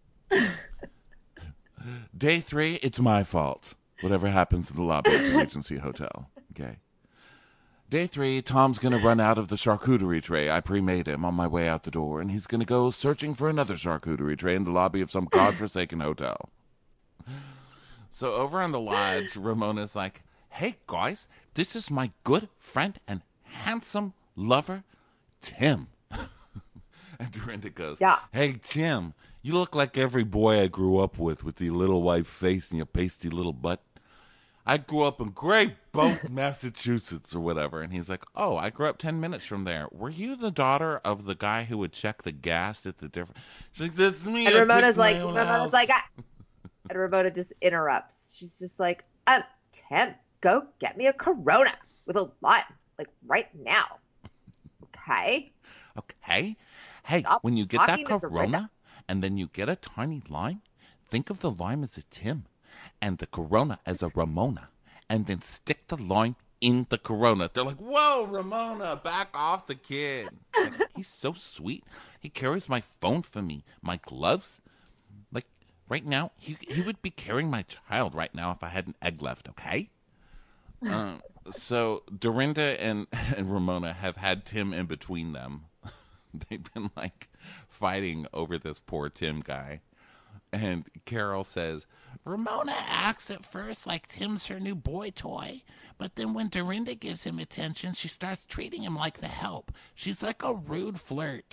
Day three, it's my fault. Whatever happens in the lobby of the Regency Hotel. Okay. Day three, Tom's going to run out of the charcuterie tray I pre-made him on my way out the door, and he's going to go searching for another charcuterie tray in the lobby of some godforsaken hotel. So over on the lodge, Ramona's like, hey, guys, this is my good friend and handsome lover, Tim. And Dorinda goes, Yeah. hey, Tim, you look like every boy I grew up with, with your little white face and your pasty little butt. I grew up in Great Boat, Massachusetts, or whatever. And he's like, oh, I grew up ten minutes from there. Were you the daughter of the guy who would check the gas at the different... She's like, that's me. And I Ramona's picked my like, own Ramona's house." like, ah. And Ramona just interrupts. She's just like, um, Tim, go get me a Corona with a lime, like right now. Okay? Okay. Hey, Stop when you get that talking to Dorinda. Corona and then you get a tiny lime, think of the lime as a Tim and the Corona as a Ramona, and then stick the lime in the Corona. They're like, whoa, Ramona, back off the kid. Like, he's so sweet. He carries my phone for me, my gloves. Like, right now, he, he would be carrying my child right now if I had an egg left, okay? Um, so Dorinda and, and Ramona have had Tim in between them. They've been like fighting over this poor Tim guy. And Carol says, Ramona acts at first like Tim's her new boy toy, but then when Dorinda gives him attention, she starts treating him like the help. She's like a rude flirt.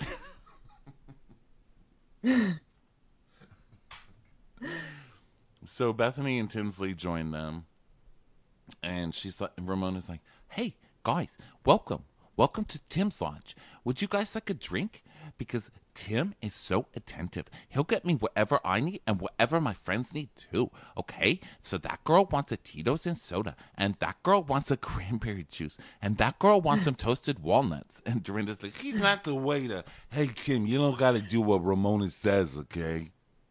So Bethany and Tinsley join them. And she's like, Ramona's like, hey, guys, welcome. Welcome to Tim's Lodge. Would you guys like a drink? Because Tim is so attentive. He'll get me whatever I need and whatever my friends need too. Okay? So that girl wants a Tito's and soda. And that girl wants a cranberry juice. And that girl wants some toasted walnuts. And Dorinda's like, he's not the waiter. Hey, Tim, you don't got to do what Ramona says, okay?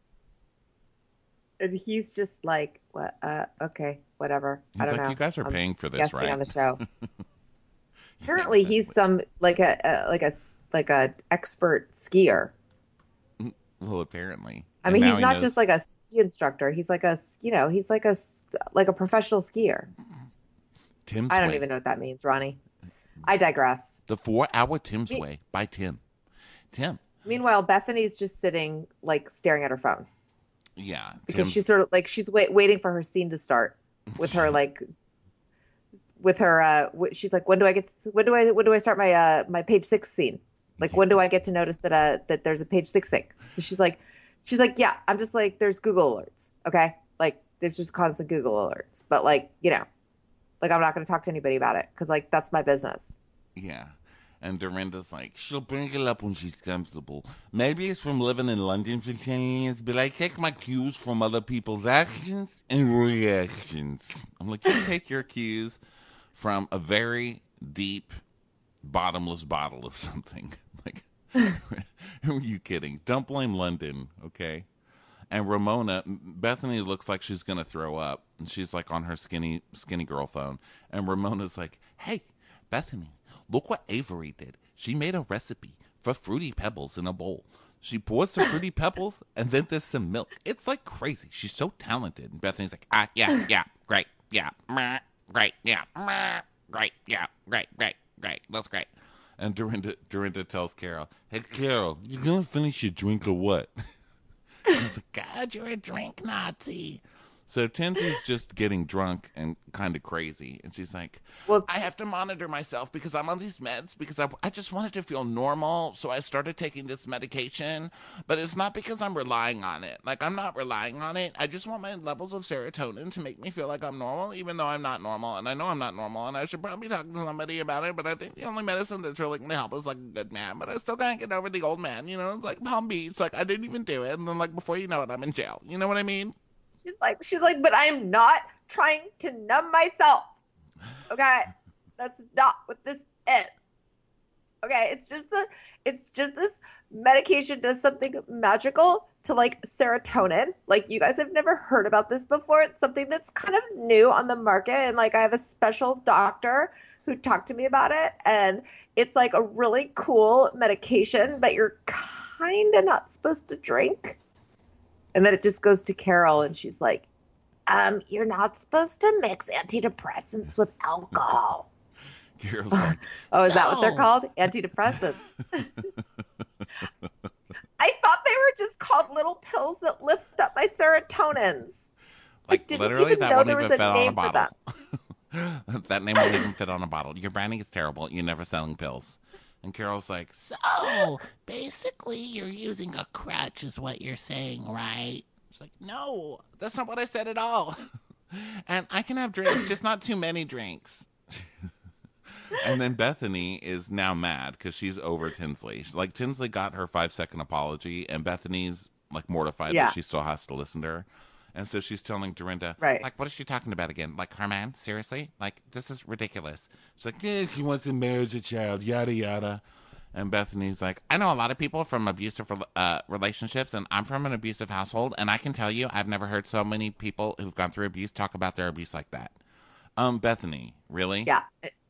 And he's just like, what? Uh, okay, whatever. He's I don't like, know. you guys are I'm paying for this, guessing right? on the show. Apparently, he's some like a, a like a s- like a expert skier. Well, apparently. I And mean, now he's he not knows- just like a ski instructor. He's like a s- you know, he's like a s- like a professional skier. Tim's I don't Way. even know what that means, Ronnie. I digress. The four-hour Tim's Me- Way by Tim. Tim. Meanwhile, Bethany's just sitting like staring at her phone Yeah. because Tim's, she's sort of like she's wait, waiting for her scene to start with her like with her uh w- she's like, when do I get when do I when do I start my uh my page six scene? Like, when do I get to notice that uh that there's a page six thing? So she's like she's like, yeah, I'm just like, there's Google alerts, okay? Like, there's just constant Google alerts, but like, you know, like, I'm not going to talk to anybody about it because like that's my business. Yeah. And Dorinda's like, she'll bring it up when she's comfortable. Maybe it's from living in London for ten years, but I take my cues from other people's actions and reactions. I'm like, you take your cues from a very deep, bottomless bottle of something. Like, who are you kidding? Don't blame London, okay? And Ramona, Bethany looks like she's going to throw up. And she's like on her skinny, skinny girl phone. And Ramona's like, hey, Bethany, look what Avery did. she made a recipe for Fruity Pebbles in a bowl. She poured some Fruity Pebbles, and then there's some milk. It's like crazy. She's so talented. And Bethany's like, ah, yeah, yeah, great, yeah, meh, great, yeah, meh, great, yeah, great, great, great. That's great. And Dorinda, Dorinda tells Carol, hey, Carol, you going to finish your drink or what? And I was like, God, you're a drink Nazi. So Tensley's just getting drunk and kind of crazy. And she's like, well, I have to monitor myself because I'm on these meds because I, I just wanted to feel normal. So I started taking this medication. But it's not because I'm relying on it. Like, I'm not relying on it. I just want my levels of serotonin to make me feel like I'm normal, even though I'm not normal. And I know I'm not normal. And I should probably talk to somebody about it. But I think the only medicine that's really going to help is, like, a good man. But I still can't get over the old man. You know, it's like Palm Beach. Like, I didn't even do it. And then, like, before you know it, I'm in jail. You know what I mean? She's like, she's like, but I'm not trying to numb myself. Okay, that's not what this is. Okay, it's just the, it's just this medication does something magical to like serotonin. Like you guys have never heard about this before. It's something that's kind of new on the market, and like I have a special doctor who talked to me about it, and it's like a really cool medication, but you're kind of not supposed to drink. And then it just goes to Carol, and she's like, um, you're not supposed to mix antidepressants with alcohol. Carol's like, oh, is so... that what they're called? Antidepressants. I thought they were just called little pills that lift up my serotonins. Like, didn't literally, even that know won't there even was fit a on a name for bottle. that. That name won't even fit on a bottle. Your branding is terrible. You're never selling pills. And Carol's like, so, basically, you're using a crutch is what you're saying, right? She's like, no, that's not what I said at all. And I can have drinks, just not too many drinks. And then Bethany is now mad because she's over Tinsley. She's like, Tinsley got her five-second apology, and Bethany's, like, mortified Yeah. that she still has to listen to her. And so she's telling Dorinda, right. like, what is she talking about again? Like, her man? Seriously? Like, this is ridiculous. She's like, yeah, she wants to marry a child, yada, yada. And Bethany's like, I know a lot of people from abusive uh, relationships, and I'm from an abusive household, and I can tell you I've never heard so many people who've gone through abuse talk about their abuse like that. Um, Bethany, really? Yeah.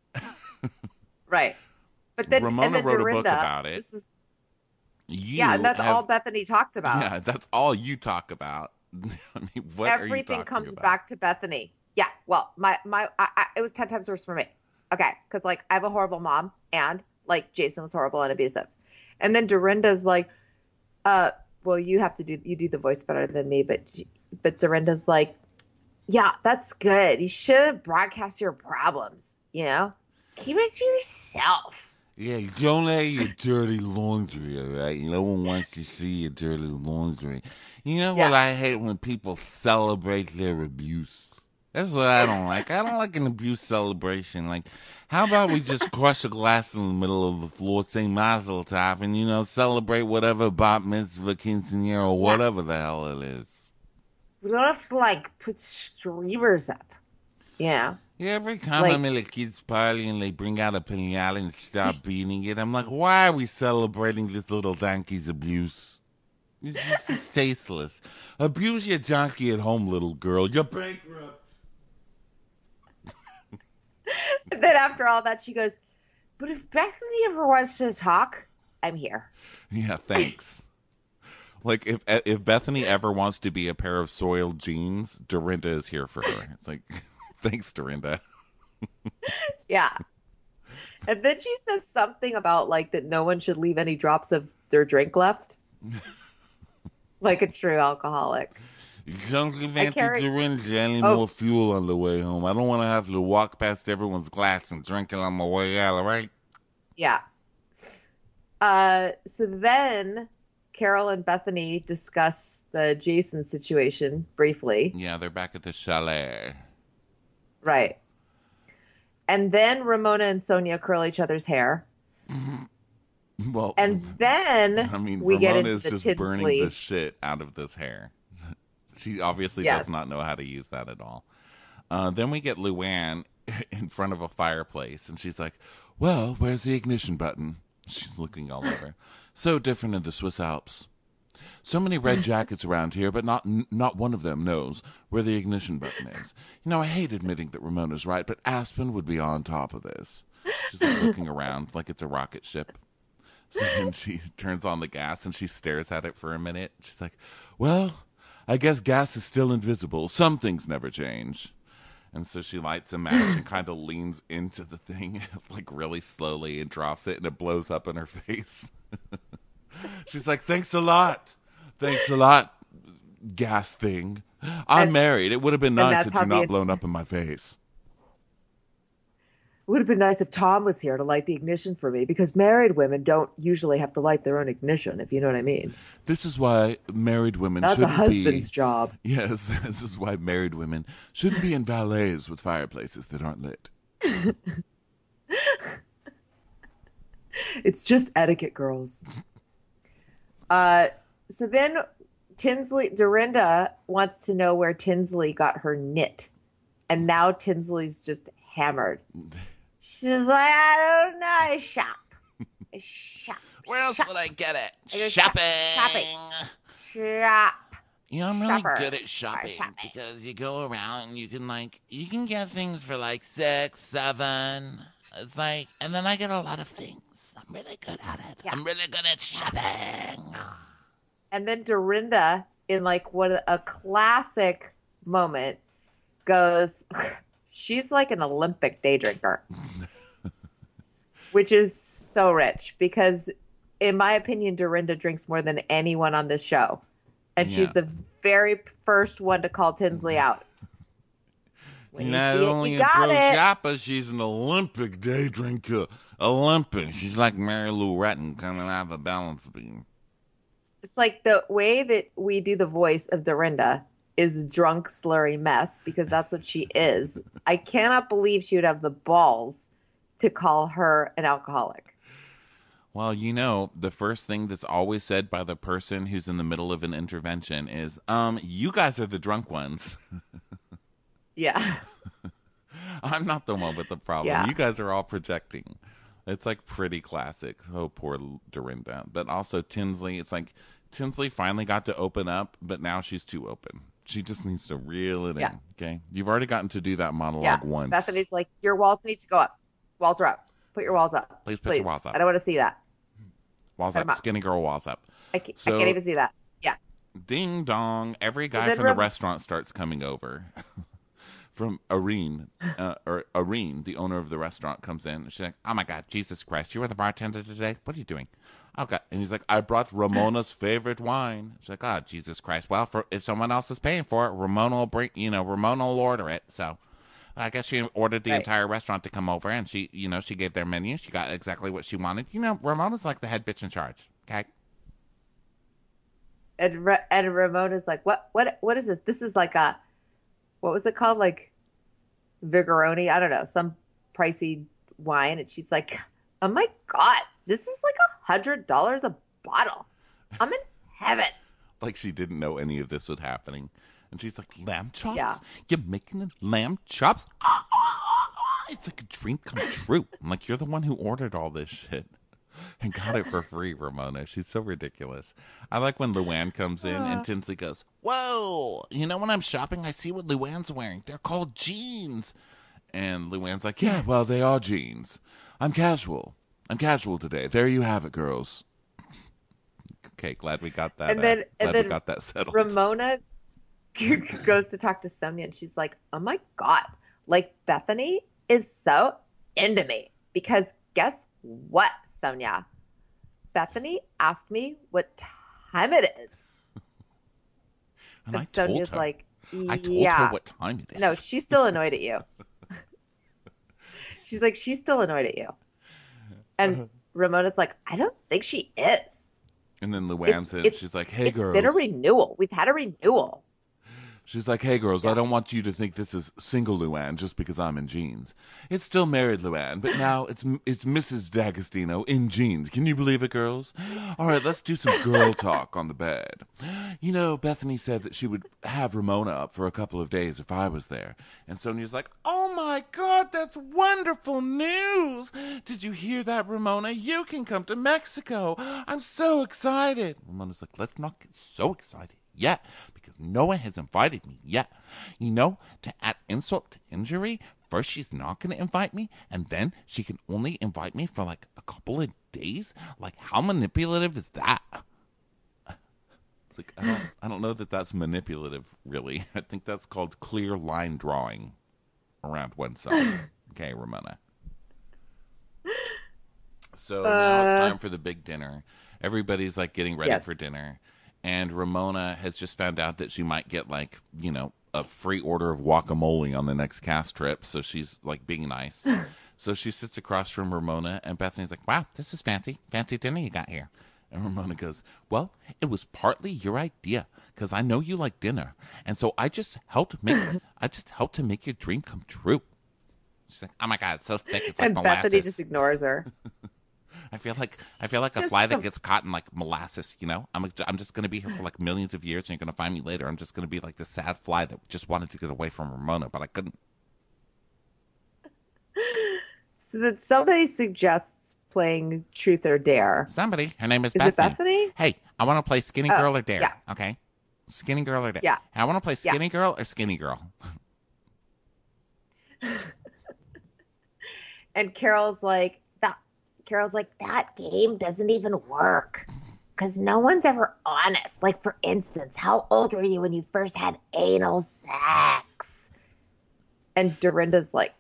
Right. But then, Ramona and then wrote Dorinda, a book about it. This is, you yeah, and that's have, all Bethany talks about. Yeah, that's all you talk about. I mean, what Everything are you talking comes about? back to Bethany. Yeah, well, my my I, I, it was ten times worse for me. Okay, because like I have a horrible mom, and like Jason was horrible and abusive, and then Dorinda's like, uh, well, you have to do you do the voice better than me, but but Dorinda's like, yeah, that's good. You should broadcast your problems. You know, keep it to yourself. Yeah, don't air your dirty laundry, all right? No one wants to see your dirty laundry. You know Yeah. what I hate when people celebrate their abuse? That's what I don't like. I don't like an abuse celebration. Like, how about we just crush a glass in the middle of the floor, sing Mazel Tov, and, you know, celebrate whatever bat mitzvah, quinceañera, or whatever the hell it is. We don't have to like put streamers up. You know. Yeah, every time Like- I'm at a kid's party and they bring out a pinata and start beating it, I'm like, why are we celebrating this little donkey's abuse? This this is tasteless. Abuse your donkey at home, little girl. You're bankrupt. And then after all that, she goes, but if Bethany ever wants to talk, I'm here. Yeah, thanks. Like, if if Bethany ever wants to be a pair of soiled jeans, Dorinda is here for her. It's like, thanks, Dorinda. Yeah. And then she says something about like that no one should leave any drops of their drink left. Like a true alcoholic. Don't give I Auntie carry- Dorinda any Oh. more fuel on the way home. I don't want to have to walk past everyone's glass and drink it on my way out, all right? Yeah. Uh, so then Carol and Bethany discuss the Jason situation briefly. Yeah, they're back at the chalet. Right. And then Ramona and Sonia curl each other's hair. Well, And then I mean, we get Ramona into is the just burning Tinsley. the shit out of this hair. She obviously Yes. does not know how to use that at all. Uh, then we get Luann in front of a fireplace, and she's like, well, where's the ignition button? She's looking all over. So different in the Swiss Alps. So many red jackets around here, but not not one of them knows where the ignition button is. You know, I hate admitting that Ramona's right, but Aspen would be on top of this. She's like looking around like it's a rocket ship. So then she turns on the gas and she stares at it for a minute. She's like, well, I guess gas is still invisible. Some things never change. And so she lights a match and kind of leans into the thing like really slowly and drops it and it blows up in her face. She's like, thanks a lot. Thanks a lot, gas thing. I'm And- married. It would have been and nice that's had how you the- not blown up in my face. It would have been nice if Tom was here to light the ignition for me, because married women don't usually have to light their own ignition, if you know what I mean. This is why married women That's a shouldn't husband's be... job. Yes, this is why married women shouldn't be in valets with fireplaces that aren't lit. It's just etiquette, girls. Uh, so then Tinsley, Dorinda wants to know where Tinsley got her knit. And now Tinsley's just hammered. She's like, I don't know, I shop. I shop. Where else shop, would I get it? I go Shopping. shopping. shop. You know, I'm really Shopper. good at shopping, shopping. because you go around and you can like you can get things for like six, seven. It's like, and then I get a lot of things. I'm really good at it. Yeah. I'm really good at shopping. And then Dorinda, in like what a classic moment, goes, she's like an Olympic day drinker, which is so rich because, in my opinion, Dorinda drinks more than anyone on this show. And Yeah. she's the very first one to call Tinsley out. When you Not see it, only you a got pro it. shopper, she's an Olympic day drinker. Olympic. She's like Mary Lou Retton coming out of a balance beam. It's like the way that we do the voice of Dorinda is drunk, slurry mess, because that's what she is. I cannot believe she would have the balls to call her an alcoholic. Well, you know, the first thing that's always said by the person who's in the middle of an intervention is, um, you guys are the drunk ones. Yeah. I'm not the one with the problem. Yeah. You guys are all projecting. It's like pretty classic. Oh, poor Dorinda. But also Tinsley, it's like Tinsley finally got to open up, but now she's too open. She just needs to reel it Yeah. in. Okay. You've already gotten to do that Yeah. monologue once. Bethany's like, your walls need to go up. Walls are up. Put your walls up. Please put your walls up. I don't want to see that. Walls Put 'em up. up. Skinny girl walls up. I can't, So- I can't even see that. Yeah. Ding dong. Every guy then from the Rem- restaurant starts coming over. From Irene, uh, or Irene, the owner of the restaurant, comes in. She's like, oh my God, Jesus Christ, you were the bartender today? What are you doing? Oh God. And he's like, I brought Ramona's favorite wine. She's like, oh, Jesus Christ. Well, for if someone else is paying for it, Ramona will bring, you know, Ramona will order it. So I guess she ordered the Right. entire restaurant to come over, and she, you know, she gave their menu. She got exactly what she wanted. You know, Ramona's like the head bitch in charge. Okay. And, Ra- and Ramona's like, what, what, what is this? This is like a, what was it called? Like Vigoroni? I don't know, some pricey wine. And she's like, oh my God, this is like a hundred dollars a bottle. I'm in heaven. Like she didn't know any of this was happening. And she's like, lamb chops? Yeah. You're making the lamb chops? Ah, ah, ah, ah. It's like a dream come true. I'm like, you're the one who ordered all this shit and got it for free, Ramona. She's so ridiculous. I like when Luann comes in and Tinsley goes, whoa, you know, when I'm shopping, I see what Luann's wearing. They're called jeans. And Luann's like, yeah, well, they are jeans. I'm casual. I'm casual today. There you have it, girls. Okay, glad we got that. And uh, then- glad and we then got that settled. Ramona goes to talk to Sonia and she's like, oh my God, like Bethany is so into me because guess what, Sonia? Bethany asked me what time it is. and And I told Sonia's her. like, I told yeah. her what time it is. No, she's still annoyed at you. She's like, she's still annoyed at you. And Ramona's like, I don't think she is. and then Luann It's- said, it's- she's like, hey, It's girls. been a renewal. We've had a renewal. She's like, hey, girls, I Yeah. don't want you to think this is single Luann just because I'm in jeans. It's still married Luann, but now it's it's Missus D'Agostino in jeans. Can you believe it, girls? All right, let's do some girl talk on the bed. You know, Bethany said that she would have Ramona up for a couple of days if I was there. And Sonia's like, oh, my God, that's wonderful news. Did you hear that, Ramona? You can come to Mexico. I'm so excited. Ramona's like, let's not get so excited yet because no one has invited me yet. You know, to add insult to injury, first she's not going to invite me, and then she can only invite me for like a couple of days? Like, how manipulative is that? It's like, I don't, I don't know that that's manipulative, really. I think that's called clear line drawing around oneself. Okay, Ramona. So now it's time for the big dinner. Everybody's like getting ready Yes. for dinner. And Ramona has just found out that she might get like, you know, a free order of guacamole on the next cast trip. So she's like being nice. So she sits across from Ramona, and Bethany's like, wow, this is fancy. Fancy dinner you got here. And Ramona goes, well, it was partly your idea because I know you like dinner. And so I just helped make, I just helped to make your dream come true. She's like, oh my God, it's so thick. It's like And molasses. Bethany just ignores her. I feel like I feel like a Just fly that some- gets caught in like molasses. You know, I'm I'm just gonna be here for like millions of years, and you're gonna find me later. I'm just gonna be like the sad fly that just wanted to get away from Ramona, but I couldn't. So that somebody suggests playing Truth or Dare. Somebody, her name is, Is Bethany. it Bethany? Hey, I want to play Skinny Oh, Girl or Dare. yeah. Okay, Skinny Girl or Dare. Yeah. And I want to play Yeah. Skinny Girl or Skinny Girl. And Carol's like, That Carol's like, that game doesn't even work. Because no one's ever honest. Like, for instance, how old were you when you first had anal sex? and Dorinda's like,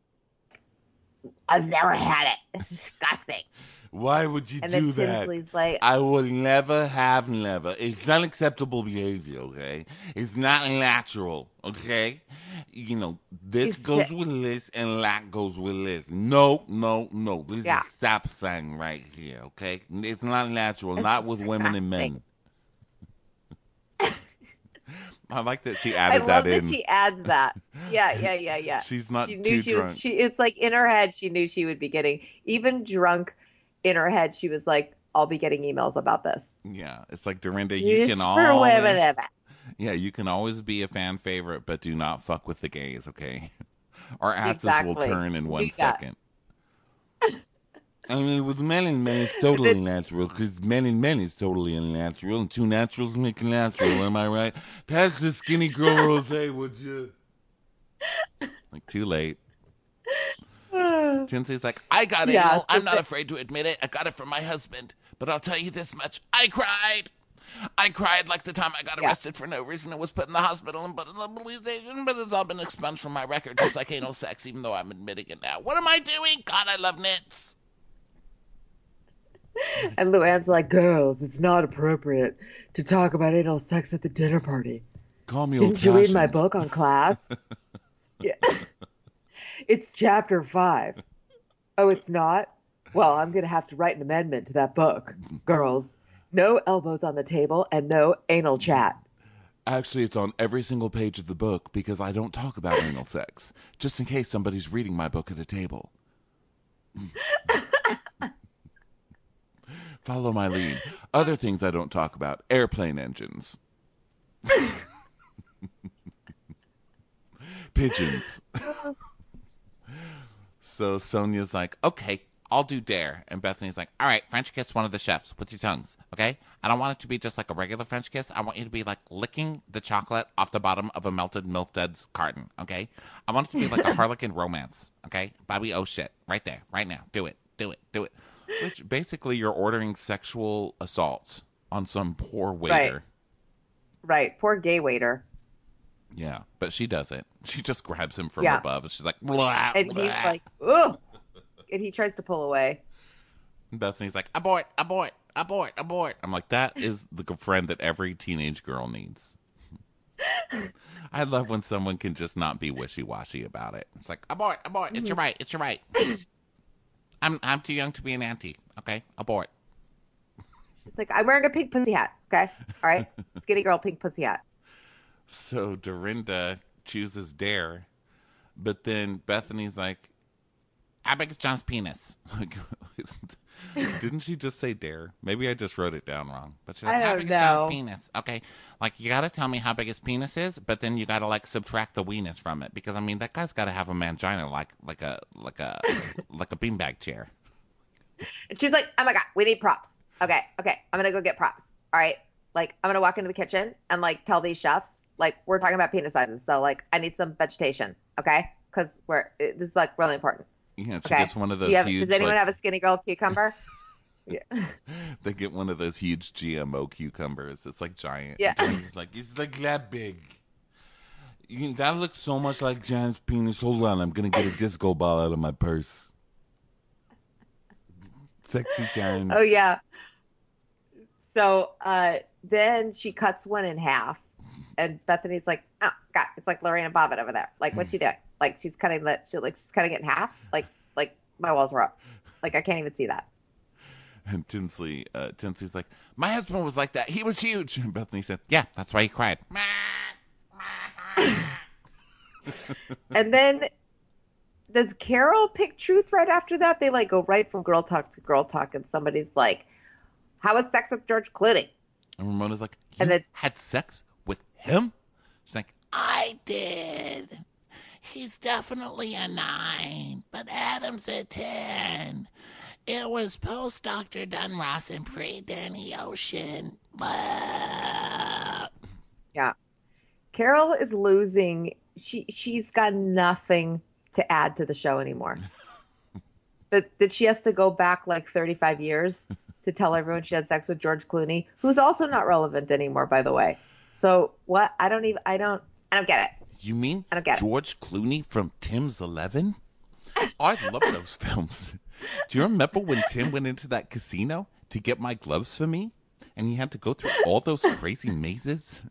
I've never had it. It's disgusting. Why would you and then Tinsley's like, I will never have never. It's unacceptable behavior, okay? It's not natural, okay? You know, this He's goes si- with this and that goes with this. No, no, no. This Yeah. is stop sign right here, okay? It's not natural, It's not with women and men. I like that she I added love that that in. she adds that. Yeah, yeah, yeah, yeah. She's not she knew too she drunk. was. She it's like in her head, she knew she would be getting even drunk. In her head, she was like, "I'll be getting emails about this." Yeah, it's like Dorinda, you Just can for always, women of it. yeah, you can always be a fan favorite, but do not fuck with the gays, okay? Our asses will Exactly. turn in one Do that. second. I mean, with men and men, it's totally natural, because men and men is totally unnatural, and two naturals make a natural, am I right? Pass the skinny girl rosé, would you? Like, too late. Tinsley's like, I got it. Yeah, anal. I'm so not the- afraid to admit it. I got it from my husband. But I'll tell you this much. I cried. I cried like the time I got Yeah. arrested for no reason and was put in the hospital and put in the police station, but it's all been expunged from my record, just like anal sex, even though I'm admitting it now. What am I doing? God, I love nits. And Luann's like, "Girls, it's not appropriate to talk about anal sex at the dinner party. Call me Didn't you read my old-fashioned. book on class?" Yeah. It's chapter five. Oh, it's not? Well, I'm going to have to write an amendment to that book. Girls, no elbows on the table and no anal chat. Actually, it's on every single page of the book because I don't talk about anal sex, just in case somebody's reading my book at a table. Follow my lead. Other things I don't talk about. Airplane engines. Pigeons. So Sonia's like, okay, I'll do dare. And Bethany's like, all right, French kiss one of the chefs with your tongues, okay? I don't want it to be just like a regular French kiss. I want you to be like licking the chocolate off the bottom of a melted Milk Duds carton, okay? I want it to be like a Harlequin romance, okay? Bobby, oh shit, right there, right now. Do it, do it, do it. Which basically you're ordering sexual assault on some poor waiter. Right. Poor gay waiter. Yeah, but she does it. She just grabs him from Yeah. above and she's like, blah, And blah. he's like, ugh. And he tries to pull away. And Bethany's like, abort, abort, abort, abort. I'm like, that is the g- friend that every teenage girl needs. I love when someone can just not be wishy-washy about it. It's like, abort, abort, it's your right, it's your right. I'm I'm too young to be an auntie, okay? Abort. She's like, I'm wearing a pink pussy hat. Okay. All right. Skinny girl, pink pussy hat. So Dorinda chooses dare, but then Bethany's like, how big is John's penis? Like, isn't- didn't she just say dare? Maybe I just wrote it down wrong. But she's like, I how don't big is John's know. penis? Okay, like you got to tell me how big his penis is, but then you got to like subtract the weenus from it because I mean that guy's got to have a mangina like like a like a like a beanbag chair. And she's like, oh my God, we need props. Okay. Okay. I'm going to go get props. All right. Like, I'm going to walk into the kitchen and like tell these chefs, like, we're talking about penis sizes. So like, I need some vegetation. Okay. because we're it, this is like really important. Yeah, she Okay. gets one of Do those you have, huge. does anyone like, have a skinny girl cucumber? Yeah. They get one of those huge G M O cucumbers. It's like giant. Yeah. It's like it's like that big. You, that looks so much like Jan's penis. Hold on, I'm gonna get a disco ball out of my purse. Sexy times. Oh yeah. So uh, then she cuts one in half, and Bethany's like, "Oh God, it's like Lorena Bobbitt over there. Like, what's she doing? Like, she's cutting the she like she's cutting it in half. Like, like my walls were up. Like, I can't even see that." And Tinsley, uh, Tinsley's like, my husband was like that. He was huge. And Bethany said, yeah, that's why he cried. And then does Carol pick truth right after that? They like go right from girl talk to girl talk, and somebody's like, "How was sex with George Clooney?" And Ramona's like, you And then- had sex with him? She's like, I did. He's definitely a nine, but Adam's a ten. It was post Doctor Dunross and pre Danny Ocean. Blah. Yeah. Carol is losing. She she's got nothing to add to the show anymore. that that she has to go back like thirty-five years to tell everyone she had sex with George Clooney, who's also not relevant anymore, by the way. So what? I don't even. I don't. I don't get it. You mean I don't get it. George Clooney from Tim's Eleven? I love those films. Do you remember when Tim went into that casino to get my gloves for me? And he had to go through all those crazy mazes?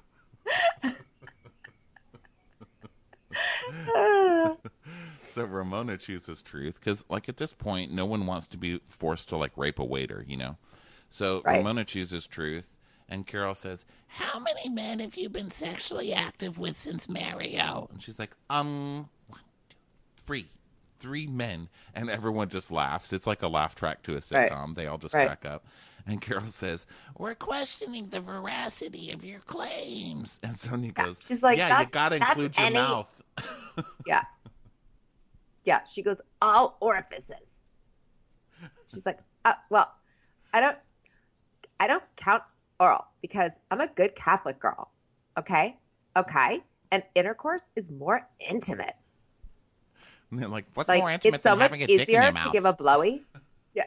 So Ramona chooses truth because, like, at this point, no one wants to be forced to, like, rape a waiter, you know? So Right. Ramona chooses truth, and Carol says, how many men have you been sexually active with since Mario? And she's like, um, one, two, three. Three men. And everyone just laughs. It's like a laugh track to a Right. sitcom. They all just Right. crack up. And Carol says, we're questioning the veracity of your claims. And Sonia goes, She's like, yeah, you "That's- got to that's include your any- mouth. Yeah. Yeah. She goes, all orifices. She's like, uh, well, I don't, I don't count oral because I'm a good Catholic girl. Okay. Okay. And intercourse is more intimate. And they're like, what's Like, more intimate it's so than much having a dick in easier your to mouth? give a blowy. Yeah.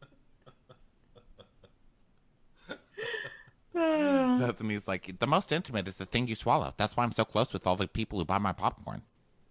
Bethany's like, the most intimate is the thing you swallow. That's why I'm so close with all the people who buy my popcorn.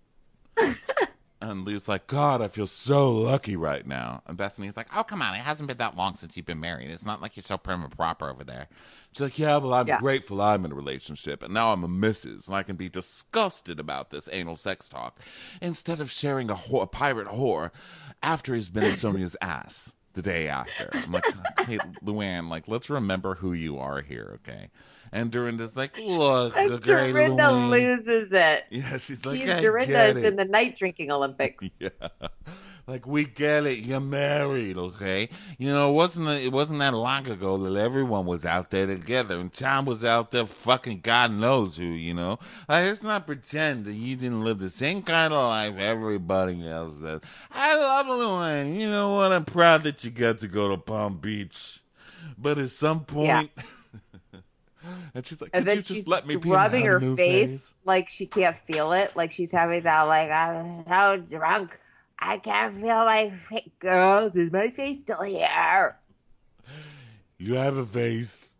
And Lee's like, God, I feel so lucky right now. And Bethany's like, oh, come on. It hasn't been that long since you've been married. It's not like you're so prim and proper over there. She's like, yeah, well, I'm Yeah. grateful I'm in a relationship. And now I'm a missus. And I can be disgusted about this anal sex talk instead of sharing a, whore, a pirate whore after he's been in Sonia's ass the day after. I'm like, hey, Luann, like, let's remember who you are here, okay? And Dorinda's like, look, And the great Dorinda Luann. loses it. Yeah, she's like, She's I Dorinda get is it. in the night drinking Olympics. Yeah, like we get it. You're married, okay? You know, it wasn't it wasn't that long ago that everyone was out there together, and Tom was out there fucking God knows who. You know, like, let's not pretend that you didn't live the same kind of life everybody else does. I love Luann. You know what? I'm proud that you got to go to Palm Beach, but at some point. And she's like, And could then you she's just let me be in rubbing the her honeymoon face phase? like she can't feel it. Like she's having that, like, I'm so drunk. I can't feel my face. Girls, is my face still here? You have a face.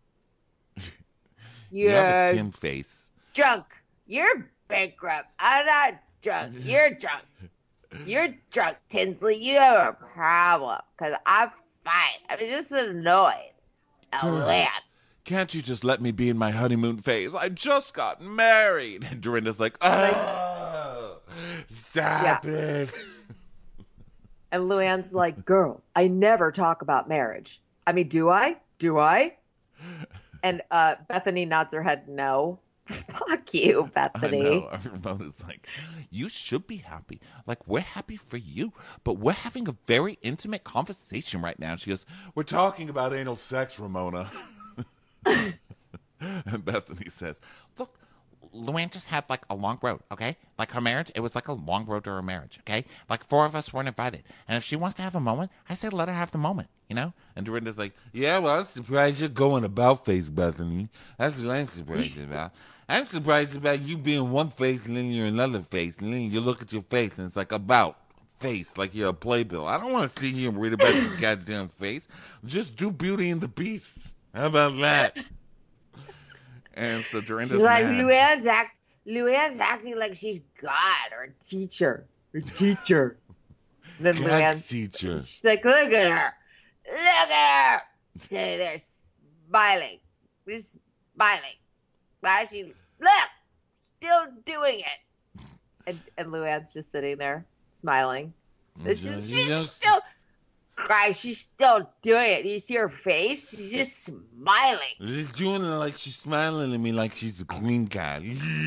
You have a You're Tim face. drunk. You're bankrupt. I'm not drunk. You're drunk. You're drunk, Tinsley. You have a problem. Because I'm fine. I'm just annoyed. Oh, Girls. man. Can't you just let me be in my honeymoon phase? I just got married. And Dorinda's like, oh, stop it. And Luann's like, girls, I never talk about marriage. I mean, do I? Do I? And uh, Bethany nods her head, no. Fuck you, I Bethany. know. Ramona's like, you should be happy. Like, we're happy for you, but we're having a very intimate conversation right now. She goes, we're talking about anal sex, Ramona. And Bethany says, look, Luann just had like a long road, okay? Like her marriage, it was like a long road to her marriage, okay? Like four of us weren't invited. And if she wants to have a moment, I say let her have the moment, you know? And Dorinda's like, yeah, well, I'm surprised you're going about face, Bethany. That's what I'm surprised about. I'm surprised about you being one face and then you're another face, and then you look at your face and it's like about face, like you're a playbill. I don't want to see you and read about your goddamn face. Just do Beauty and the Beast. How about that? And so Dorinda's She's like, mad. Luann's, act, Luann's acting like she's God or a teacher. Or teacher. Then God's Luann, teacher. she's like, look at her. Look at her. Sitting there smiling. Just smiling. Why is she, look, still doing it. And, and Luann's just sitting there smiling. This is, You she's know, still, Christ, she's still doing it. You see her face? She's just smiling. She's doing it like she's smiling at me like she's a green guy.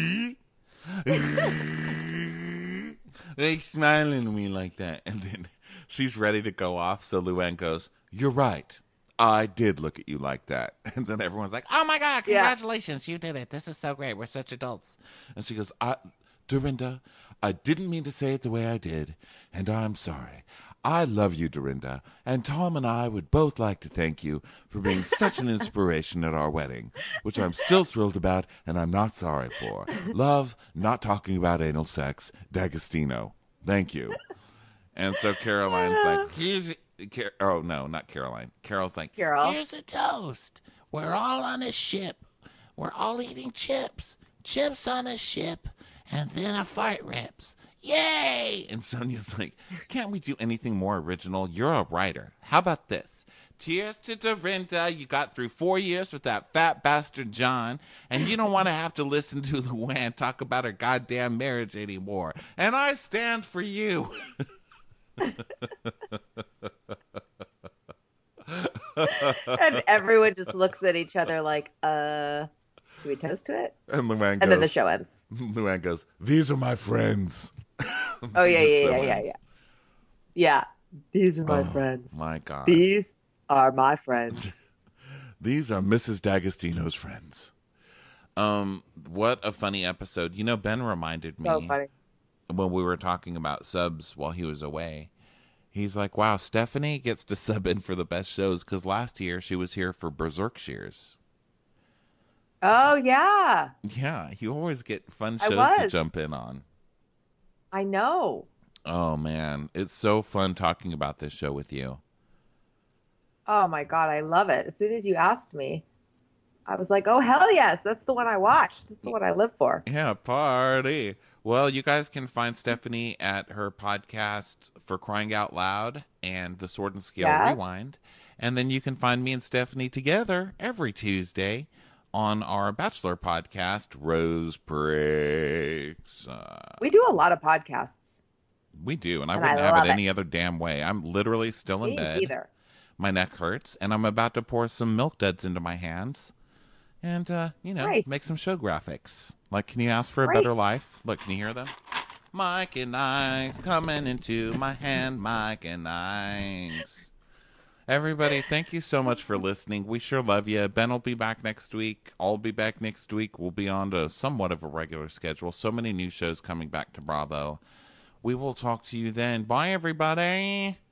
They smiling at me like that. And then she's ready to go off. So Luann goes, you're right. I did look at you like that. And then everyone's like, oh my God, Yeah. congratulations. You did it. This is so great. We're such adults. And she goes, I, Dorinda, I didn't mean to say it the way I did. And I'm sorry. I love you, Dorinda. And Tom and I would both like to thank you for being such an inspiration at our wedding, which I'm still thrilled about and I'm not sorry for. Love, not talking about anal sex, D'Agostino. Thank you. And so Caroline's like, here's, Car- oh no, not Caroline. Carol's like, Carol. here's a toast. We're all on a ship. We're all eating chips. Chips on a ship. And then a fart rips. Yay! And Sonia's like, can't we do anything more original? You're a writer. How about this? Cheers to Dorinda. You got through four years with that fat bastard John, and you don't want to have to listen to Luann talk about her goddamn marriage anymore. And I stand for you. And everyone just looks at each other like, uh, should we toast to it? And Luann goes, And then the show ends. Luann goes, these are my friends. Oh, yeah, The yeah, show yeah, yeah, ends. yeah. Yeah. These are my Oh, friends. my God. These are my friends. These are Missus D'Agostino's friends. Um, what a funny episode. You know, Ben reminded So me funny. when we were talking about subs while he was away. He's like, wow, Stephanie gets to sub in for the best shows because last year she was here for Berserk Shears. Oh, yeah. Yeah, you always get fun I shows to was. jump in on. I know. Oh, man. It's so fun talking about this show with you. Oh, my God. I love it. As soon as you asked me, I was like, oh, hell yes. That's the one I watched. That's the one I live for. Yeah, party. Well, you guys can find Stephanie at her podcast For Crying Out Loud and The Sword and Scale Yeah. Rewind. And then you can find me and Stephanie together every Tuesday on our Bachelor podcast, Rose Breaks. Uh, We do a lot of podcasts. we do, and I And wouldn't I have love it any it. other damn way. I'm literally still in Me bed. either. My neck hurts, and I'm about to pour some Milk Duds into my hands. And, uh, you know, Nice. make some show graphics. Like, can you ask for a Great. better life? Look, can you hear them? Mike and I's coming into my hand, Mike and I's. Everybody, thank you so much for listening. We sure love you. Ben will be back next week. I'll be back next week. We'll be on to somewhat of a regular schedule. So many new shows coming back to Bravo. We will talk to you then. Bye, everybody.